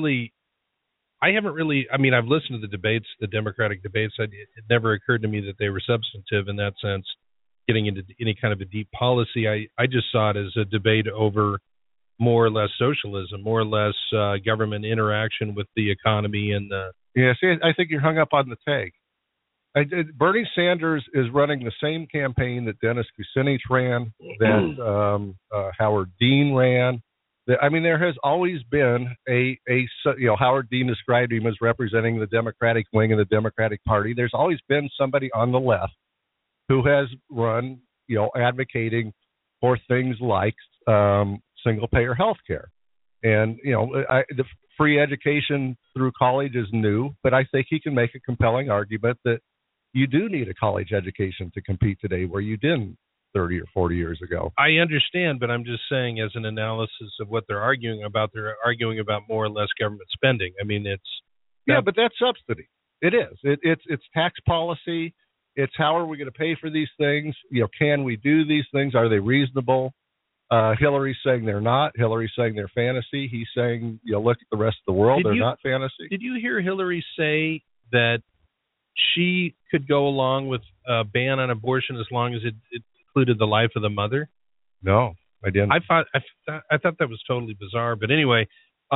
haven't really, I mean, I've listened to the debates, the Democratic debates. It never occurred to me that they were substantive in that sense, getting into any kind of a deep policy. I just saw it as a debate over more or less socialism, more or less government interaction with the economy and the. Yeah, see, I think you're hung up on the tag. Bernie Sanders is running the same campaign that Dennis Kucinich ran, that Howard Dean ran. I mean, there has always been Howard Dean described him as representing the Democratic wing of the Democratic Party. There's always been somebody on the left who has run, advocating for things like single-payer health care. And, the free education through college is new, but I think he can make a compelling argument that you do need a college education to compete today where you didn't 30 or 40 years ago. I understand, but I'm just saying as an analysis of what they're arguing about more or less government spending. I mean, but that's subsidy. It is. It's tax policy. It's how are we going to pay for these things? Can we do these things? Are they reasonable? Hillary's saying they're not. Hillary's saying they're fantasy. He's saying, look at the rest of the world. They're not fantasy. Did you hear Hillary say that she could go along with a ban on abortion as long as it included the life of the mother? No, I didn't. I thought that was totally bizarre. But anyway,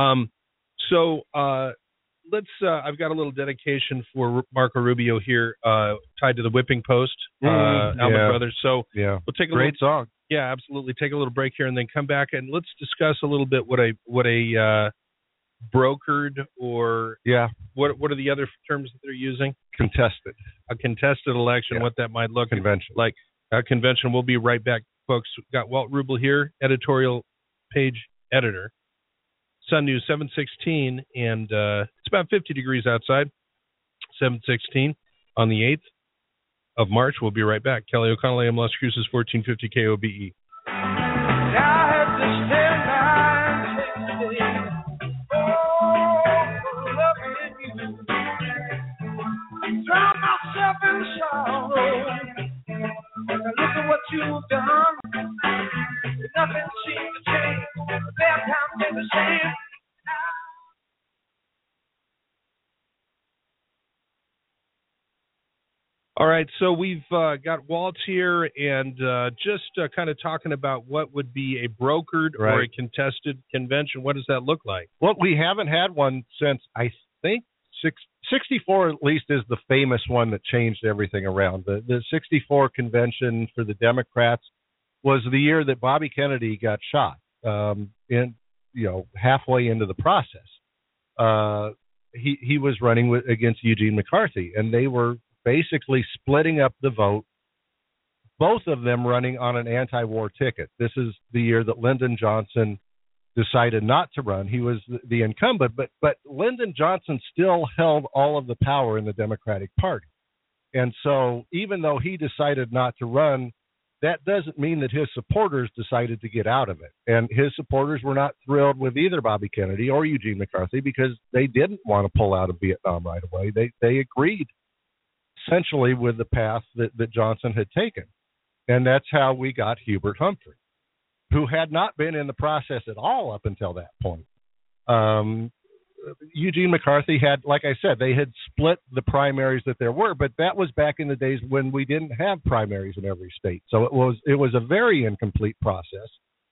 let's. I've got a little dedication for Marco Rubio here, tied to the whipping post, Allman Brothers. So we'll take a great song. Yeah, absolutely. Take a little break here and then come back and let's discuss a little bit what a brokered or what are the other terms that they're using? Contested. A contested election, what that might look convention. Like a convention. We'll be right back, folks. We've got Walt Rubel here, editorial page editor. Sun News 716, and it's about 50 degrees outside. 716 on the 8th of March. We'll be right back. Kelly O'Connell, AM Las Cruces, 1450 KOBE. Drown myself in sorrow. Look at what you've done. Nothing seems to change. Their time is the same. All right, so we've got Walt here and just kind of talking about what would be a brokered or a contested convention. What does that look like? Well, we haven't had one since, I think, 64 at least is the famous one that changed everything around. The 64 convention for the Democrats was the year that Bobby Kennedy got shot, halfway into the process. He was running against Eugene McCarthy, and they were basically splitting up the vote, both of them running on an anti-war ticket. This is the year that Lyndon Johnson decided not to run. He was the incumbent, but Lyndon Johnson still held all of the power in the Democratic Party. And so even though he decided not to run, that doesn't mean that his supporters decided to get out of it. And his supporters were not thrilled with either Bobby Kennedy or Eugene McCarthy because they didn't want to pull out of Vietnam right away. They agreed essentially with the path that Johnson had taken. And that's how we got Hubert Humphrey, who had not been in the process at all up until that point. Eugene McCarthy had, like I said, they had split the primaries that there were, but that was back in the days when we didn't have primaries in every state. So it was a very incomplete process.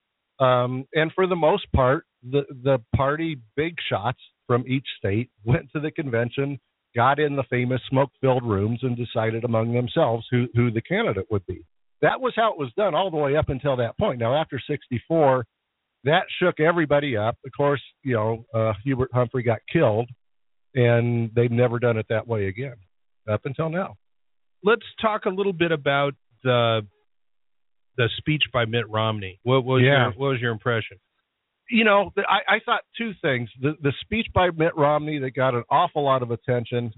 And for the most part, the party big shots from each state went to the convention, got in the famous smoke-filled rooms, and decided among themselves who the candidate would be. That was how it was done all the way up until that point. Now, after 1964, that shook everybody up. Of course, Hubert Humphrey got killed, and they've never done it that way again up until now. Let's talk a little bit about the speech by Mitt Romney. What was your impression? I thought two things. The speech by Mitt Romney that got an awful lot of attention,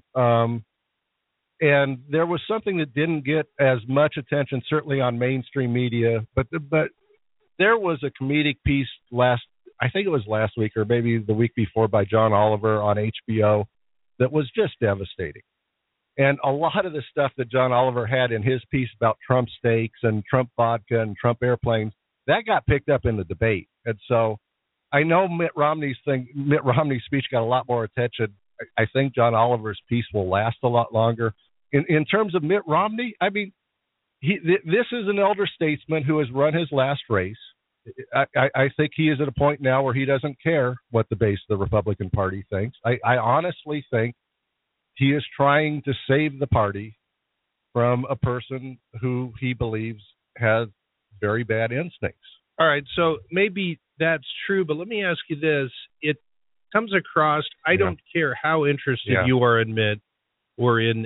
and there was something that didn't get as much attention, certainly on mainstream media, but there was a comedic piece I think it was last week or maybe the week before, by John Oliver on HBO that was just devastating. And a lot of the stuff that John Oliver had in his piece about Trump steaks and Trump vodka and Trump airplanes, that got picked up in the debate. And so I know Mitt Romney's speech got a lot more attention. I think John Oliver's piece will last a lot longer. In terms of Mitt Romney, I mean, this is an elder statesman who has run his last race. I think he is at a point now where he doesn't care what the base of the Republican Party thinks. I honestly think he is trying to save the party from a person who he believes has very bad instincts. All right, so maybe that's true, but let me ask you this. It comes across, I don't care how interested you are in Mitt or in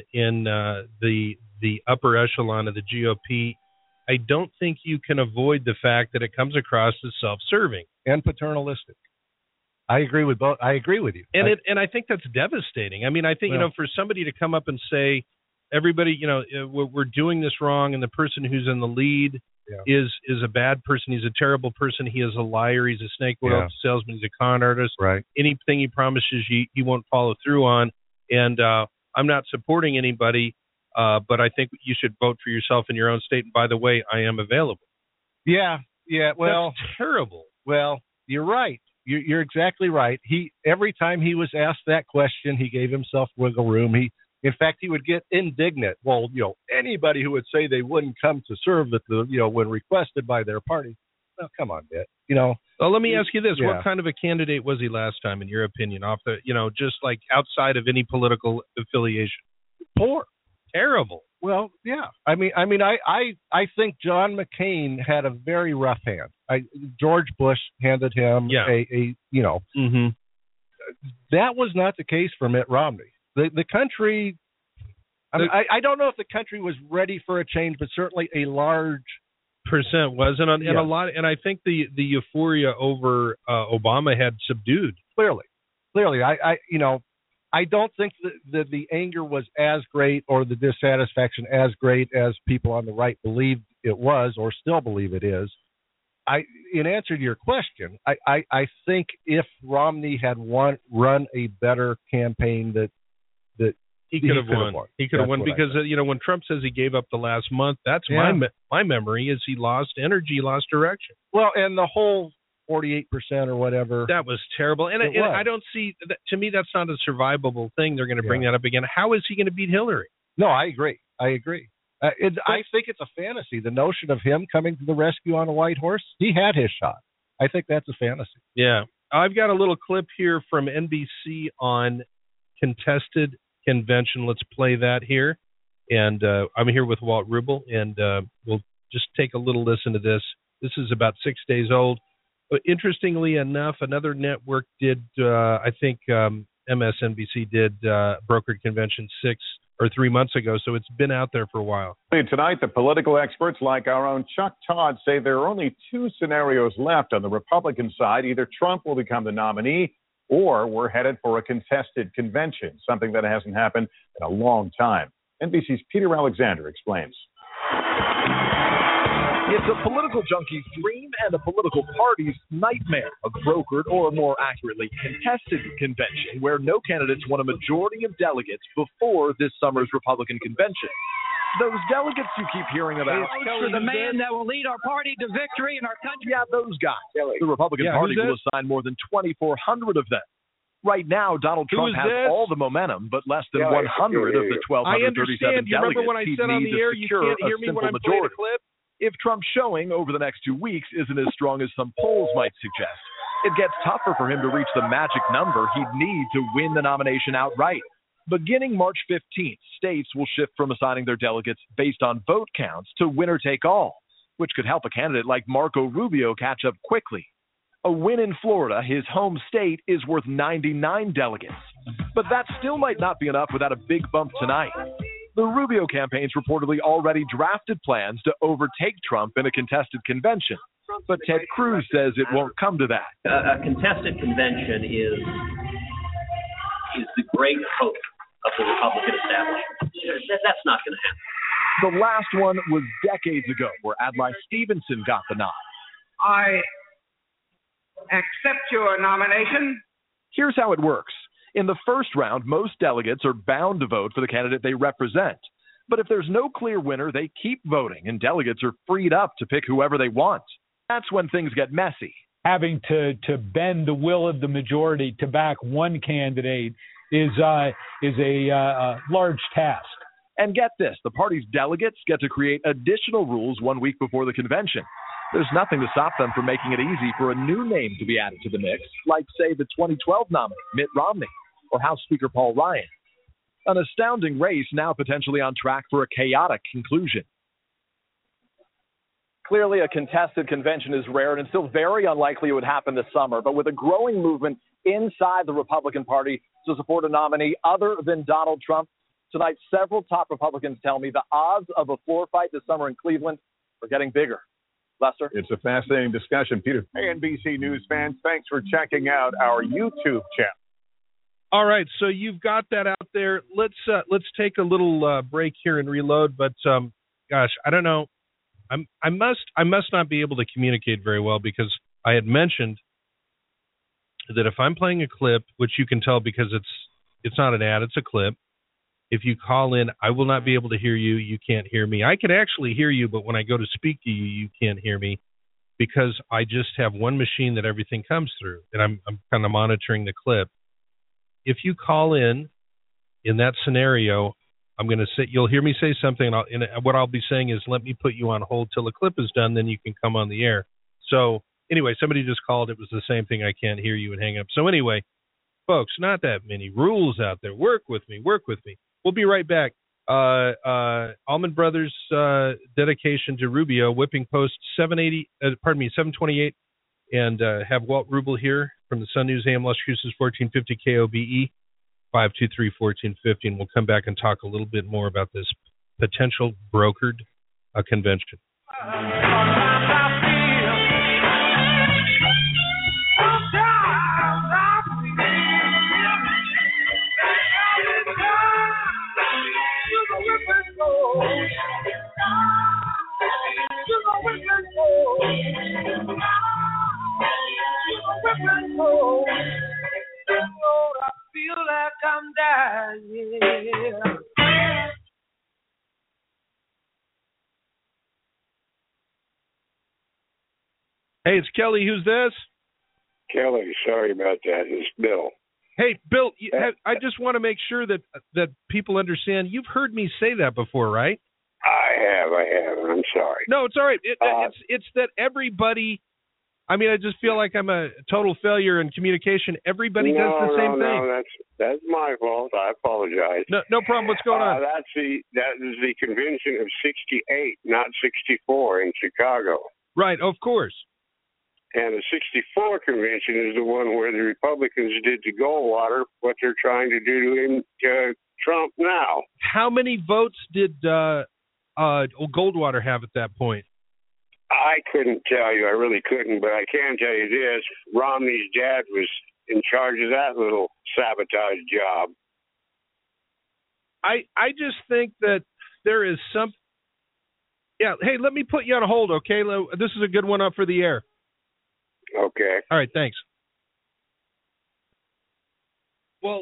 the upper echelon of the GOP, I don't think you can avoid the fact that it comes across as self-serving and paternalistic. I agree with both. I agree with you. And I think that's devastating. I mean, I think, for somebody to come up and say, everybody, we're doing this wrong, and the person who's in the lead is a bad person. He's a terrible person. He is a liar. He's a snake oil salesman. He's a con artist. Right. Anything he promises he won't follow through on. And I'm not supporting anybody. But I think you should vote for yourself in your own state. And by the way, I am available. Yeah. Well, that's terrible. Well, you're right. You're exactly right. Every time he was asked that question, he gave himself wiggle room. In fact, he would get indignant. Well, anybody who would say they wouldn't come to serve when requested by their party. Well, come on, Mitt. Well, let me ask you this: what kind of a candidate was he last time, in your opinion? Off the, just like outside of any political affiliation. Poor. Terrible. Well, yeah. I think John McCain had a very rough hand. George Bush handed him that was not the case for Mitt Romney. The country, I don't know if the country was ready for a change, but certainly a large percent was, and a lot. And I think the euphoria over Obama had subdued. Clearly, I don't think that the anger was as great or the dissatisfaction as great as people on the right believed it was or still believe it is. In answer to your question, I think if Romney had run a better campaign that he could have won. He could have won because when Trump says he gave up the last month, that's my memory is he lost energy, lost direction. Well, and the whole 48% or whatever. That was terrible. And I don't see, to me, that's not a survivable thing. They're going to bring that up again. How is he going to beat Hillary? No, I agree. I think it's a fantasy. The notion of him coming to the rescue on a white horse, he had his shot. I think that's a fantasy. Yeah. I've got a little clip here from NBC on contested convention. Let's play that here. And I'm here with Walt Rubel, and we'll just take a little listen to this. This is about 6 days old. But interestingly enough, another network did, MSNBC did brokered convention 3 months ago, so it's been out there for a while. Tonight, the political experts like our own Chuck Todd say there are only two scenarios left on the Republican side. Either Trump will become the nominee or we're headed for a contested convention, something that hasn't happened in a long time. NBC's Peter Alexander explains. It's a political junkie's dream and a political party's nightmare, a brokered, or more accurately, contested convention where no candidates won a majority of delegates before this summer's Republican convention. Those delegates you keep hearing about. For the man that will lead our party to victory in our country. Yeah, those guys. The Republican Party will assign more than 2,400 of them. Right now, Donald Trump has all the momentum, but less than 100 of the 1,237 I understand. You remember when I said on the air you can't hear me when I'm playing a clip? If Trump's showing over the next 2 weeks isn't as strong as some polls might suggest, it gets tougher for him to reach the magic number he'd need to win the nomination outright. Beginning March 15th, states will shift from assigning their delegates based on vote counts to winner take all, which could help a candidate like Marco Rubio catch up quickly. A win in Florida, his home state, is worth 99 delegates. But that still might not be enough without a big bump tonight. The Rubio campaign's reportedly already drafted plans to overtake Trump in a contested convention. But Ted Cruz says it won't come to that. A contested convention is the great hope of the Republican establishment. That's not going to happen. The last one was decades ago, where Adlai Stevenson got the nod. I accept your nomination. Here's how it works. In the first round, most delegates are bound to vote for the candidate they represent. But if there's no clear winner, they keep voting, and delegates are freed up to pick whoever they want. That's when things get messy. Having to bend the will of the majority to back one candidate is a large task. And get this, the party's delegates get to create additional rules 1 week before the convention. There's nothing to stop them from making it easy for a new name to be added to the mix, like, say, the 2012 nominee, Mitt Romney, or House Speaker Paul Ryan. An astounding race now potentially on track for a chaotic conclusion. Clearly, a contested convention is rare, and it's still very unlikely it would happen this summer. But with a growing movement inside the Republican Party to support a nominee other than Donald Trump, tonight several top Republicans tell me the odds of a floor fight this summer in Cleveland are getting bigger. Lester? It's a fascinating discussion, Peter. Hey, NBC News fans, thanks for checking out our YouTube channel. All right, so you've got that out there. Let's take a little break here and reload. But gosh, I don't know. I must not be able to communicate very well, because I had mentioned that if I'm playing a clip, which you can tell because it's not an ad, it's a clip. If you call in, I will not be able to hear you. You can't hear me. I can actually hear you, but when I go to speak to you, you can't hear me, because I just have one machine that everything comes through, and I'm kind of monitoring the clip. If you call in that scenario, I'm going to say, you'll hear me say something, and what I'll be saying is, let me put you on hold till the clip is done, then you can come on the air. So anyway, somebody just called. It was the same thing. I can't hear you and hang up. So anyway, folks, not that many rules out there. Work with me. We'll be right back. Allman Brothers dedication to Rubio, whipping post 728, and have Walt Rubel here from the Sun News AM Las Cruces 1450 KOBE 523-1450, and we'll come back and talk a little bit more about this potential brokered convention. Hey, it's Kelly. Who's this? Kelly, sorry about that. It's Bill. Hey, Bill, I just want to make sure that people understand. You've heard me say that before, right? I have. I'm sorry. No, it's all right. It's that everybody. I mean, I just feel like I'm a total failure in communication. Everybody does the same thing. No, that's my fault. I apologize. No problem. What's going on? That is the convention of '68, not '64 in Chicago. Right, of course. And the 64 convention is the one where the Republicans did to Goldwater what they're trying to do to him, Trump now. How many votes did Goldwater have at that point? I couldn't tell you. I really couldn't, but I can tell you this. Romney's dad was in charge of that little sabotage job. I just think that there is some. Yeah. Hey, let me put you on hold, okay? This is a good one up for the air. Okay. All right. Thanks. Well,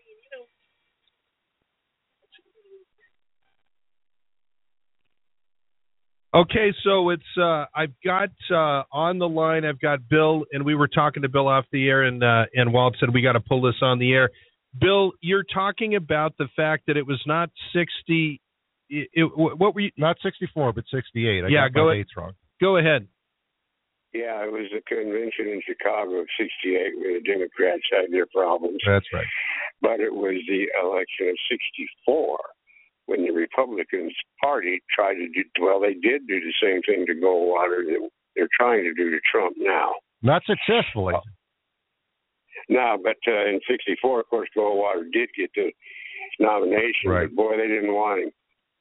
okay, so it's I've got on the line. I've got Bill, and we were talking to Bill off the air, and Walt said we got to pull this on the air. Bill, you're talking about the fact that it was not 60. What were you? Not 64, but 68. I got my dates wrong. Go ahead. Yeah, it was a convention in Chicago of 68 where the Democrats had their problems. That's right. But it was the election of 64 when the Republicans Party tried to do, well, they did do the same thing to Goldwater that they're trying to do to Trump now. Not successfully. No, but in 64, of course, Goldwater did get the nomination, right. But boy, they didn't want him.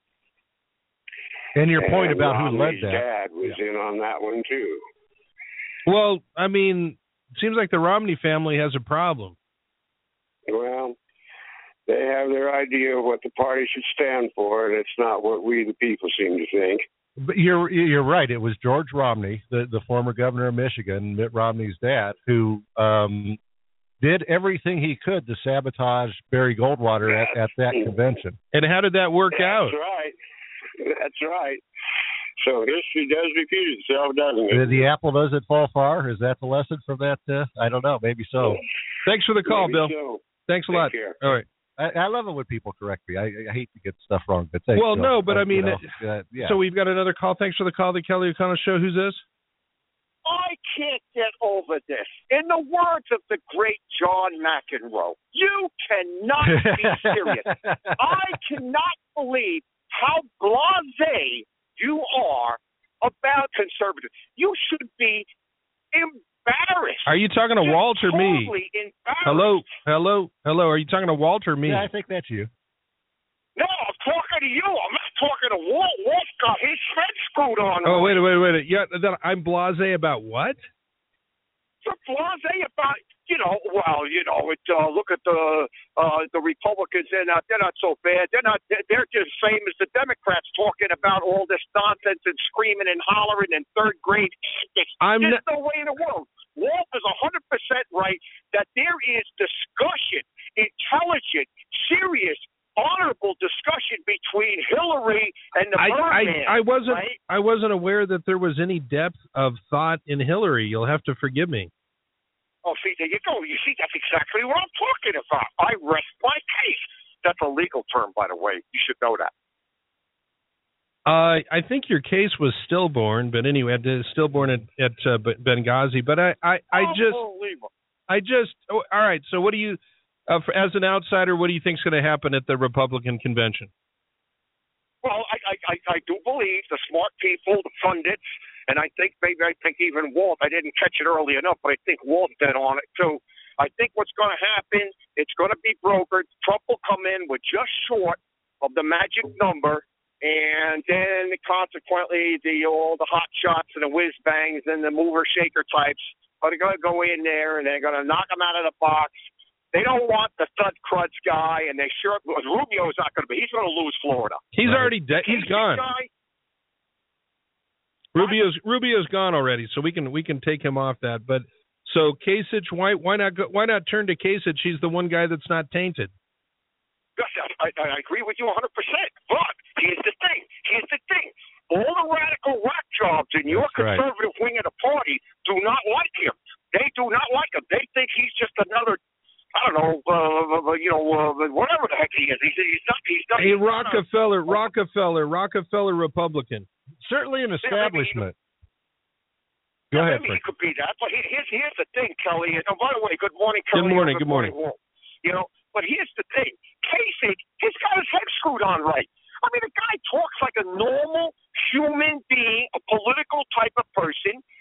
And your point about Romney's who led that. dad was in on that one, too. Well, I mean, it seems like the Romney family has a problem. Well, they have their idea of what the party should stand for, and it's not what we, the people, seem to think. But you're right. It was George Romney, the former governor of Michigan, Mitt Romney's dad, who did everything he could to sabotage Barry Goldwater at that convention. And how did that work out? That's right. That's right. So history does repeat itself, doesn't it? The apple doesn't fall far. Is that the lesson from that? I don't know. Maybe so. Thanks for the call, Maybe Bill. So. Thanks a lot. Care. All right. I love it when people correct me. I hate to get stuff wrong, but thanks. Well, Bill. no, but I mean, yeah. So we've got another call. Thanks for the call, the Kelly O'Connell Show. Who's this? I can't get over this. In the words of the great John McEnroe, you cannot be serious. I cannot believe how blasé you are about conservatives. You should be embarrassed. Are you talking to Walt or me? Totally embarrassed. Hello. Are you talking to Walt or me? Yeah, I think that's you. No, I'm talking to you. I'm not talking to Walt. Walt got his head screwed on. Oh, wait. Yeah, I'm blasé about what? You're blasé about, look at the Republicans. They're not so bad. They're just same as the Democrats talking about all this nonsense and screaming and hollering and third grade ethics. There's no way in the world. Walt is 100% right that there is discussion, intelligent, serious, honorable discussion between Hillary and the Birdman. I wasn't aware that there was any depth of thought in Hillary. You'll have to forgive me. Oh, see, there you go. You see, that's exactly what I'm talking about. I rest my case. That's a legal term, by the way. You should know that. I think your case was stillborn, but anyway, stillborn at Benghazi. But all right. So what do you, as an outsider, what do you think is going to happen at the Republican convention? Well, I do believe the smart people, the pundits, and I think even Walt, I didn't catch it early enough, but I think Walt's dead on it too. I think what's going to happen, it's going to be brokered. Trump will come in with just short of the magic number, and then consequently all the hot shots and the whiz bangs and the mover shaker types are going to go in there and they're going to knock them out of the box. They don't want the thud crutch guy, and they sure Rubio's not going to be. He's going to lose Florida. He's already dead. He's gone. Rubio's gone already, so we can take him off that. But so Kasich, why not turn to Kasich? He's the one guy that's not tainted. Yes, I agree with you 100%. But here's the thing. All the radical whack jobs in your conservative wing of the party do not like him. They do not like him. They think he's just another. I don't know, whatever the heck he is. He's not. Hey, Rockefeller Republican. Certainly an establishment. Go ahead, Frank. He could be that. But here's the thing, Kelly. And by the way, good morning, Kelly. Good morning. Walt. But here's the thing. Kasich, he's got his head screwed on right. I mean, the guy talks like a normal human being, a political type of person.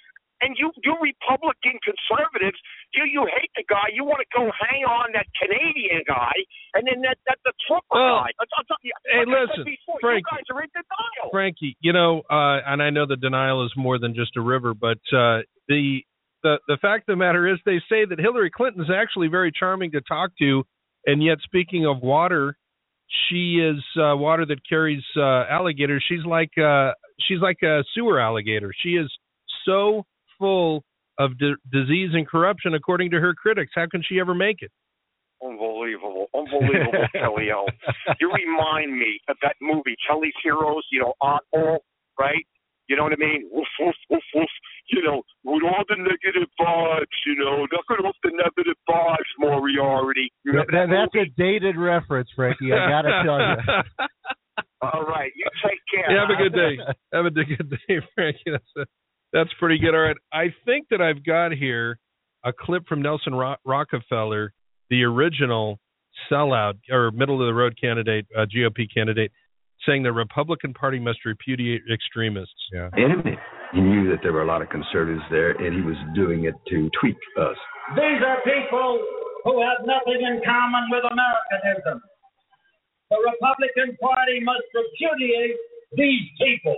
And you Republican conservatives, you hate the guy. You want to go hang on that Canadian guy, and then that the Trump guy. Hey, listen, Frank, you guys are in denial. Frankie, and I know the denial is more than just a river, but the fact of the matter is they say that Hillary Clinton is actually very charming to talk to, and yet speaking of water, she is water that carries alligators. She's like a sewer alligator. She is so full of disease and corruption, according to her critics. How can she ever make it? Unbelievable, Kelly O. You remind me of that movie, Kelly's Heroes, Oddball, right? You know what I mean? Woof, woof, woof, woof. With all the negative vibes, knocking off the negative vibes, Moriarty. That's a dated reference, Frankie. I got to tell you. All right, you take care. Yeah, have a good day. Have a good day, Frankie. That's pretty good. All right, I think that I've got here a clip from Nelson Rockefeller, the original sellout or middle-of-the-road candidate, GOP candidate, saying the Republican Party must repudiate extremists. Yeah. Enemy. He knew that there were a lot of conservatives there, and he was doing it to tweak us. These are people who have nothing in common with Americanism. The Republican Party must repudiate these people.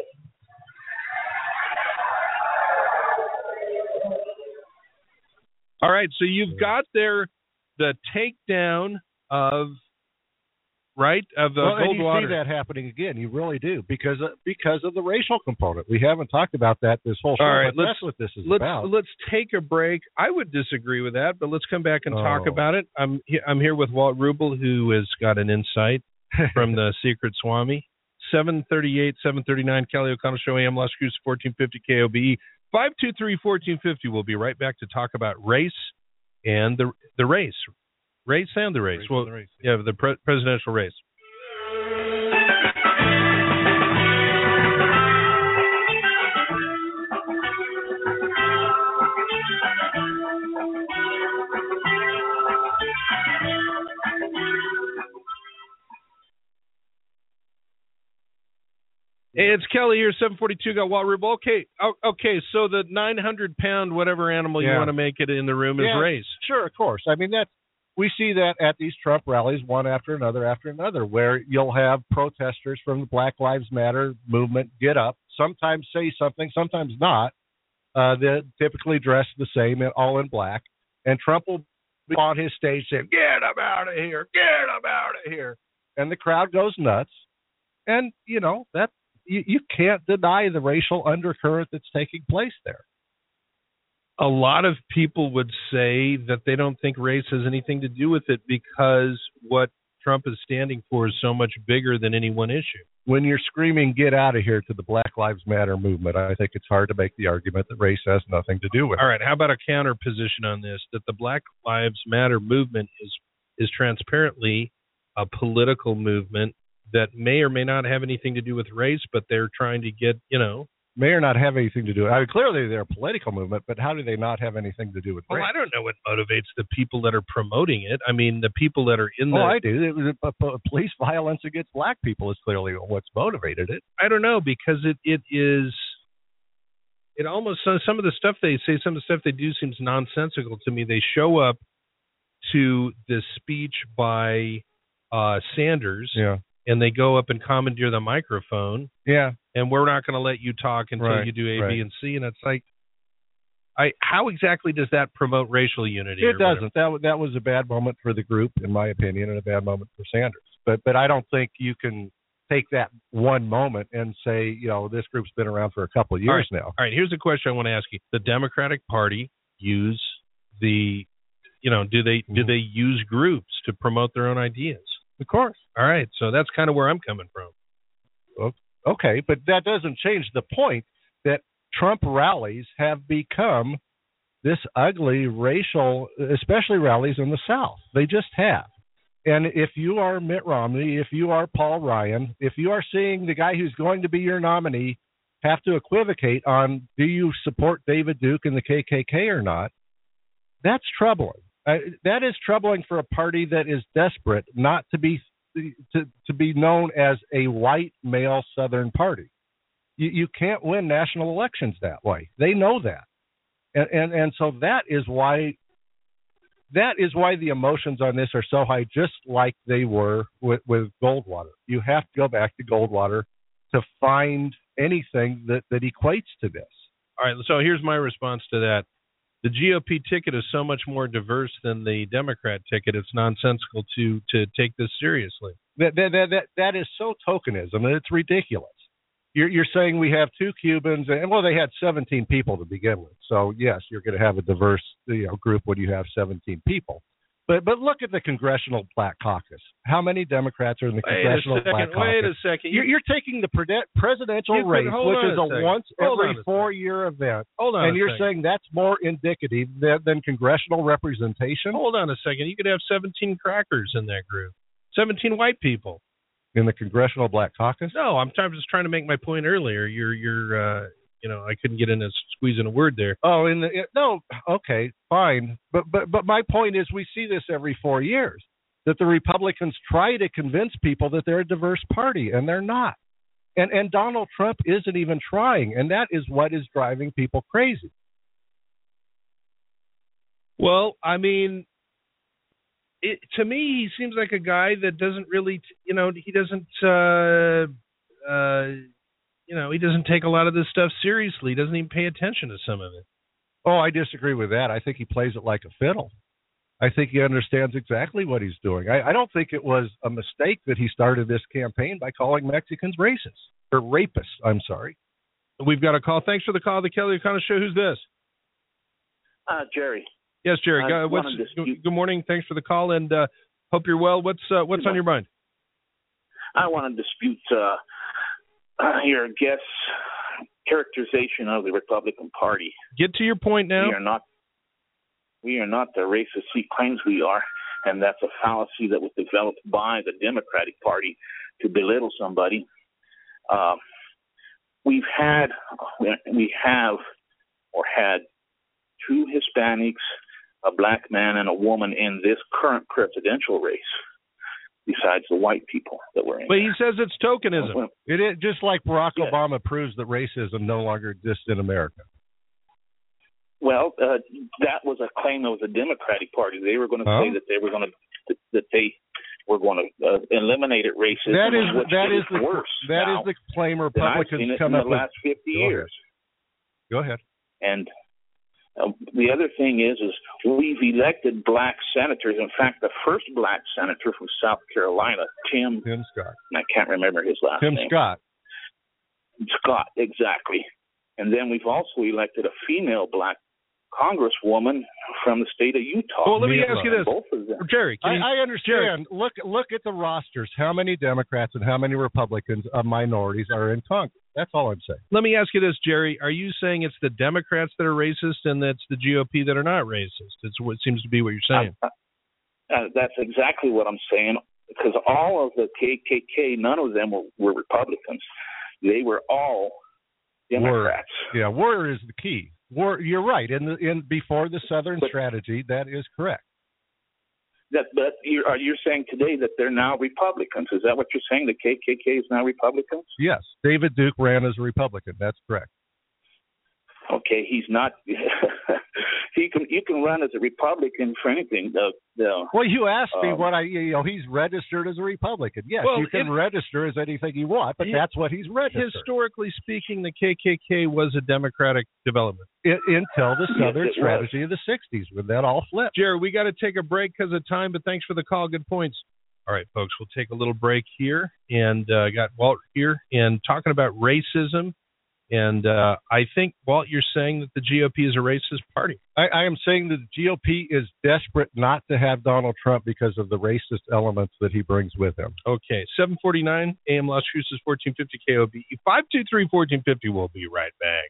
All right, so you've got there the takedown of Goldwater. And you see that happening again. You really do, because of the racial component. We haven't talked about that this whole show. All right, that's what this is about. Let's take a break. I would disagree with that, but let's come back and talk about it. I'm here with Walt Rubel, who has got an insight from the Secret Swami. 738, 739, Kelly O'Connell Show, AM Las Cruces, 1450 KOBE. 523-1450. We'll be right back to talk about race and the race. Race and the race. The presidential race. Hey, it's Kelly here, 742, got Walt Rubel. Okay, so the 900-pound whatever animal you want to make it in the room is race. Sure, of course. I mean, we see that at these Trump rallies, one after another, where you'll have protesters from the Black Lives Matter movement get up, sometimes say something, sometimes not. They're typically dressed the same, all in black, and Trump will be on his stage saying, "Get him out of here! Get him out of here!" And the crowd goes nuts. And, that you can't deny the racial undercurrent that's taking place there. A lot of people would say that they don't think race has anything to do with it because what Trump is standing for is so much bigger than any one issue. When you're screaming, "Get out of here" to the Black Lives Matter movement, I think it's hard to make the argument that race has nothing to do with it. All right, how about a counter position on this, that the Black Lives Matter movement is transparently a political movement that may or may not have anything to do with race, but they're trying to get, may or not have anything to do with it. I mean, clearly they're a political movement, but how do they not have anything to do with race? Well, I don't know what motivates the people that are promoting it. I mean, the people that are in the... I do. Police violence against black people is clearly what's motivated it. I don't know, because it almost, some of the stuff they say, some of the stuff they do seems nonsensical to me. They show up to this speech by Sanders, and they go up and commandeer the microphone. Yeah. And we're not going to let you talk until you do A, B, and C. And it's like, how exactly does that promote racial unity? It doesn't. That was a bad moment for the group, in my opinion, and a bad moment for Sanders. But I don't think you can take that one moment and say, this group's been around for a couple of years now. All right. Here's a question I want to ask you. The Democratic Party use do they use groups to promote their own ideas? Of course. All right. So that's kind of where I'm coming from. Okay, but that doesn't change the point that Trump rallies have become this ugly racial, especially rallies in the South. They just have. And if you are Mitt Romney, if you are Paul Ryan, if you are seeing the guy who's going to be your nominee have to equivocate on do you support David Duke and the KKK or not, that's troubling. That is troubling for a party that is desperate not to be known as a white male Southern party. You can't win national elections that way. They know that. And so that is why the emotions on this are so high, just like they were with Goldwater. You have to go back to Goldwater to find anything that equates to this. All right, so here's my response to that. The GOP ticket is so much more diverse than the Democrat ticket. It's nonsensical to take this seriously. That is so tokenism, and it's ridiculous. You're saying we have 2 Cubans, and well, they had 17 people to begin with. So yes, you're going to have a diverse group when you have 17 people. But look at the Congressional Black Caucus. How many Democrats are in the Congressional Black Caucus? Wait a second. You're taking the presidential race, which is a once every 4-year event, and you're saying that's more indicative than congressional representation? Hold on a second. You could have 17 crackers in that group, 17 white people. In the Congressional Black Caucus? No, I'm just trying to make my point earlier. You're I couldn't get in a squeeze in a word there. Oh, no, okay, fine. But my point is, we see this every 4 years, that the Republicans try to convince people that they're a diverse party, and they're not. And Donald Trump isn't even trying, and that is what is driving people crazy. Well, I mean, to me, he seems like a guy that doesn't really, he doesn't, he doesn't take a lot of this stuff seriously. He doesn't even pay attention to some of it. Oh, I disagree with that. I think he plays it like a fiddle. I think he understands exactly what he's doing. I don't think it was a mistake that he started this campaign by calling Mexicans racist, or rapists, I'm sorry. We've got a call. Thanks for the call, the Kelly O'Connor Show. Who's this? Jerry. Yes, Jerry. Good morning. Thanks for the call, and hope you're well. What's on your mind? I want to dispute your guest's characterization of the Republican Party. Get to your point now. We are not the racist he claims we are, and that's a fallacy that was developed by the Democratic Party to belittle somebody. We have had 2 Hispanics, a black man, and a woman in this current presidential race, besides the white people that were in. But he says it's tokenism. It is just like Barack Obama proves that racism no longer exists in America. Well, that was a claim of the Democratic Party. They were going to say that they were going to eliminate racism. That is the claim Republicans come up with in the last 50 years. Go ahead. And the other thing is we've elected black senators. In fact, the first black senator from South Carolina, Tim Scott. I can't remember his last name. Tim Scott. Scott, exactly. And then we've also elected a female black congresswoman from the state of Utah. Well, let me ask you this, both of them. Jerry. I understand. Jerry. Look at the rosters. How many Democrats and how many Republicans of minorities are in Congress? That's all I'm saying. Let me ask you this, Jerry. Are you saying it's the Democrats that are racist and that's the GOP that are not racist? It's what seems to be what you're saying. That's exactly what I'm saying, because all of the KKK, none of them were Republicans. They were all Democrats. War is the key. War. You're right. In before the Southern strategy, that is correct. But you're saying today that they're now Republicans. Is that what you're saying? The KKK is now Republicans? Yes. David Duke ran as a Republican. That's correct. Okay, he's not. You can run as a Republican for anything. Well, you asked me what he's registered as a Republican. Yes, you can register as anything you want, but that's what he's registered. Historically speaking, the KKK was a Democratic development. Until the Southern strategy of the 60s, when that all flipped. Jerry, we got to take a break because of time, but thanks for the call. Good points. All right, folks, we'll take a little break here, and got Walt here and talking about racism. And I think, Walt, you're saying that the GOP is a racist party. I am saying that the GOP is desperate not to have Donald Trump because of the racist elements that he brings with him. Okay, 749 AM Las Cruces, 1450 KOBE, 523-1450. We'll be right back.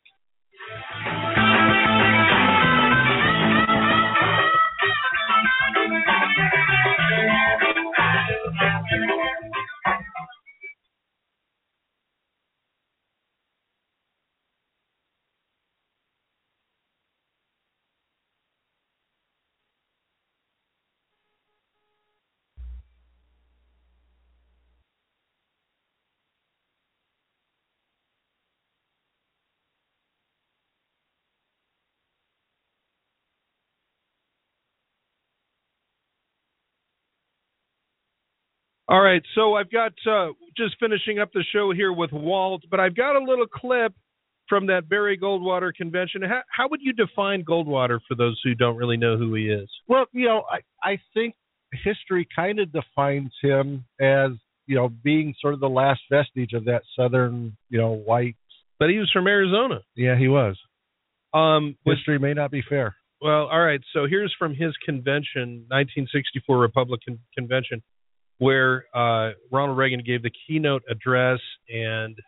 All right, so I've got just finishing up the show here with Walt, but I've got a little clip from that Barry Goldwater convention. How would you define Goldwater for those who don't really know who he is? Well, I think history kind of defines him as, being sort of the last vestige of that Southern, white. But he was from Arizona. Yeah, he was. History may not be fair. Well, all right, so here's from his convention, 1964 Republican Convention, where Ronald Reagan gave the keynote address, and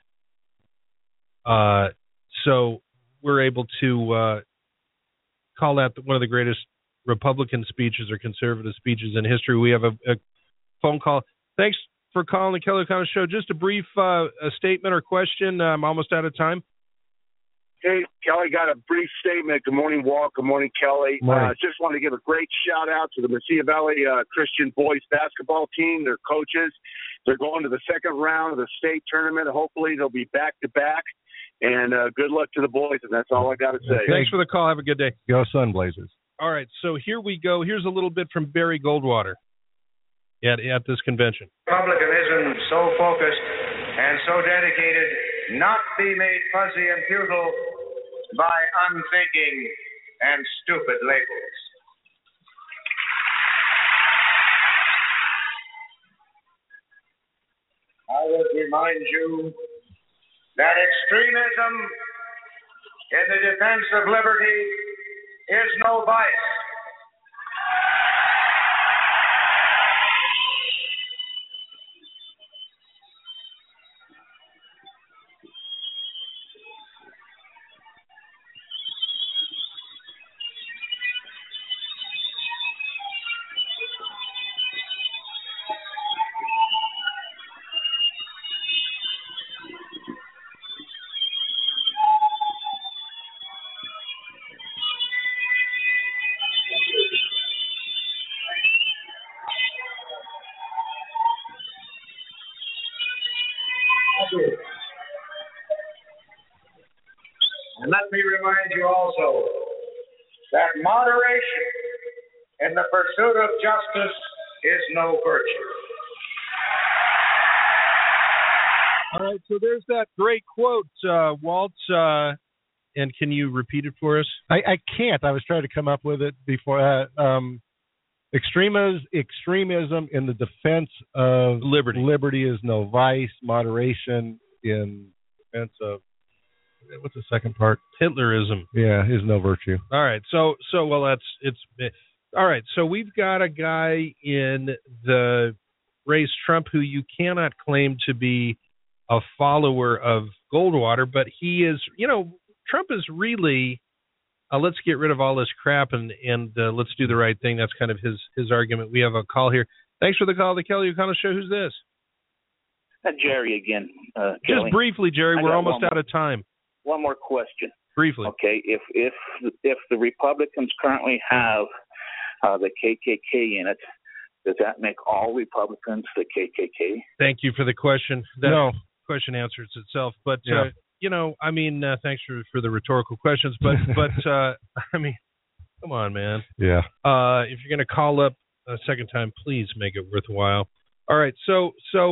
so we're able to call that one of the greatest Republican speeches or conservative speeches in history. We have a phone call. Thanks for calling the Kelly O'Connor Show. Just a brief a statement or question. I'm almost out of time. Hey, Kelly, got a brief statement. Good morning, Walt. Good morning, Kelly. Just want to give a great shout-out to the Mesilla Valley Christian boys basketball team, their coaches. They're going to the second round of the state tournament. Hopefully they'll be back-to-back. And good luck to the boys, and that's all I got to say. Thanks for the call. Have a good day. Go Sun Blazers. All right, so here we go. Here's a little bit from Barry Goldwater at this convention. Republicanism so focused and so dedicated not be made fuzzy and futile by unthinking and stupid labels. I would remind you that extremism in the defense of liberty is no vice. And let me remind you also that moderation in the pursuit of justice is no virtue. All right, so there's that great quote, Walt. And can you repeat it for us? I can't. I was trying to come up with it before. Extremism in the defense of liberty is no vice. Moderation in defense of, what's the second part? Hitlerism. Yeah, is no virtue. All right. So well, all right. So we've got a guy in the race, Trump, who you cannot claim to be a follower of Goldwater, but he is, Trump is really, let's get rid of all this crap and let's do the right thing. That's kind of his argument. We have a call here. Thanks for the call, the Kelly O'Connor Show. Who's this? Jerry again. Just Kelly. Briefly, Jerry. We're almost out of time. One more question. Briefly. Okay. If the Republicans currently have the KKK in it, does that make all Republicans the KKK? Thank you for the question. No. Question answers itself, but yeah. Thanks for the rhetorical questions, but come on, man. Yeah. If you're going to call up a second time, please make it worthwhile. All right. So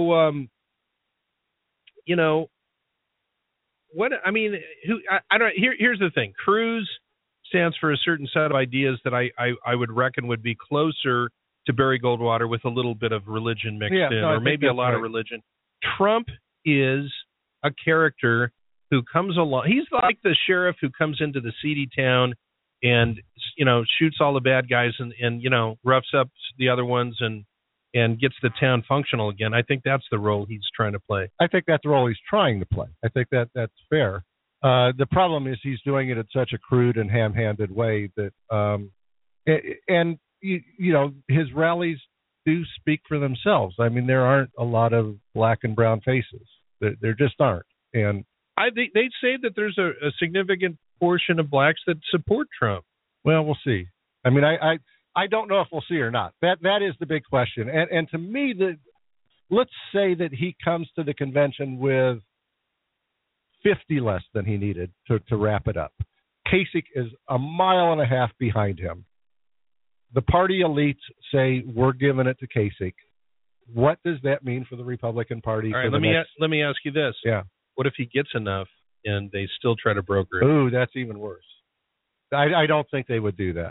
what I mean, I don't. Here's the thing. Cruz stands for a certain set of ideas that I would reckon would be closer to Barry Goldwater with a little bit of religion mixed in, or maybe a lot of religion. Trump is a character who comes along. He's like the sheriff who comes into the seedy town and, shoots all the bad guys and roughs up the other ones and gets the town functional again. I think that's the role he's trying to play. I think that's the role he's trying to play. I think that's fair. The problem is he's doing it in such a crude and ham-handed way that, his rallies do speak for themselves. I mean, there aren't a lot of black and brown faces. There just aren't. And they'd say that there's a significant portion of blacks that support Trump. Well, we'll see. I mean, I don't know if we'll see or not. That is the big question. And to me, let's say that he comes to the convention with 50 less than he needed to wrap it up. Kasich is a mile and a half behind him. The party elites say we're giving it to Kasich. what does that mean for the Republican Party? All right, let me ask you this. Yeah. What if he gets enough and they still try to broker it? Ooh, that's even worse. I don't think they would do that.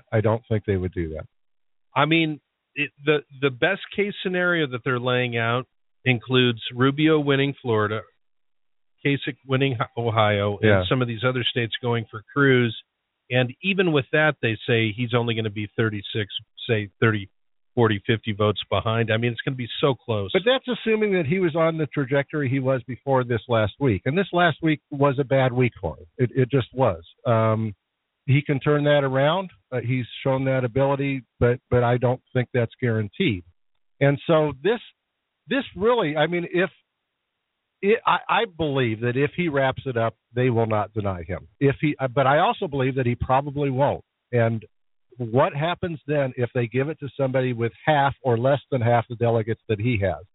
I mean, the best case scenario that they're laying out includes Rubio winning Florida, Kasich winning Ohio, and some of these other states going for Cruz. And even with that, they say he's only going to be 36, say 30, 40, 50 votes behind. I mean, it's going to be so close. But that's assuming that he was on the trajectory he was before this last week. And this last week was a bad week for him. It just was. He can turn that around. He's shown that ability, but I don't think that's guaranteed. And so this really, I mean, I believe that if he wraps it up, they will not deny him. But I also believe that he probably won't. And what happens then if they give it to somebody with half or less than half the delegates that he has?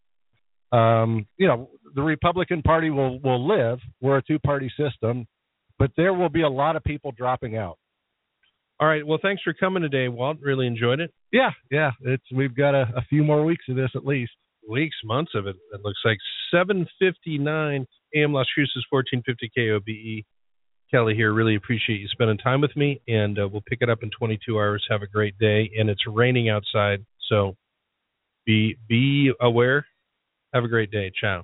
The Republican Party will live. We're a two-party system, but there will be a lot of people dropping out. All right. Well, thanks for coming today, Walt. Really enjoyed it. Yeah. We've got a few more weeks of this at least. Weeks, months of it. It looks like 7:59 a.m. Las Cruces, 1450 KOBE. Kelly here. Really appreciate you spending time with me, and we'll pick it up in 22 hours. Have a great day. And it's raining outside, so be aware. Have a great day. Ciao.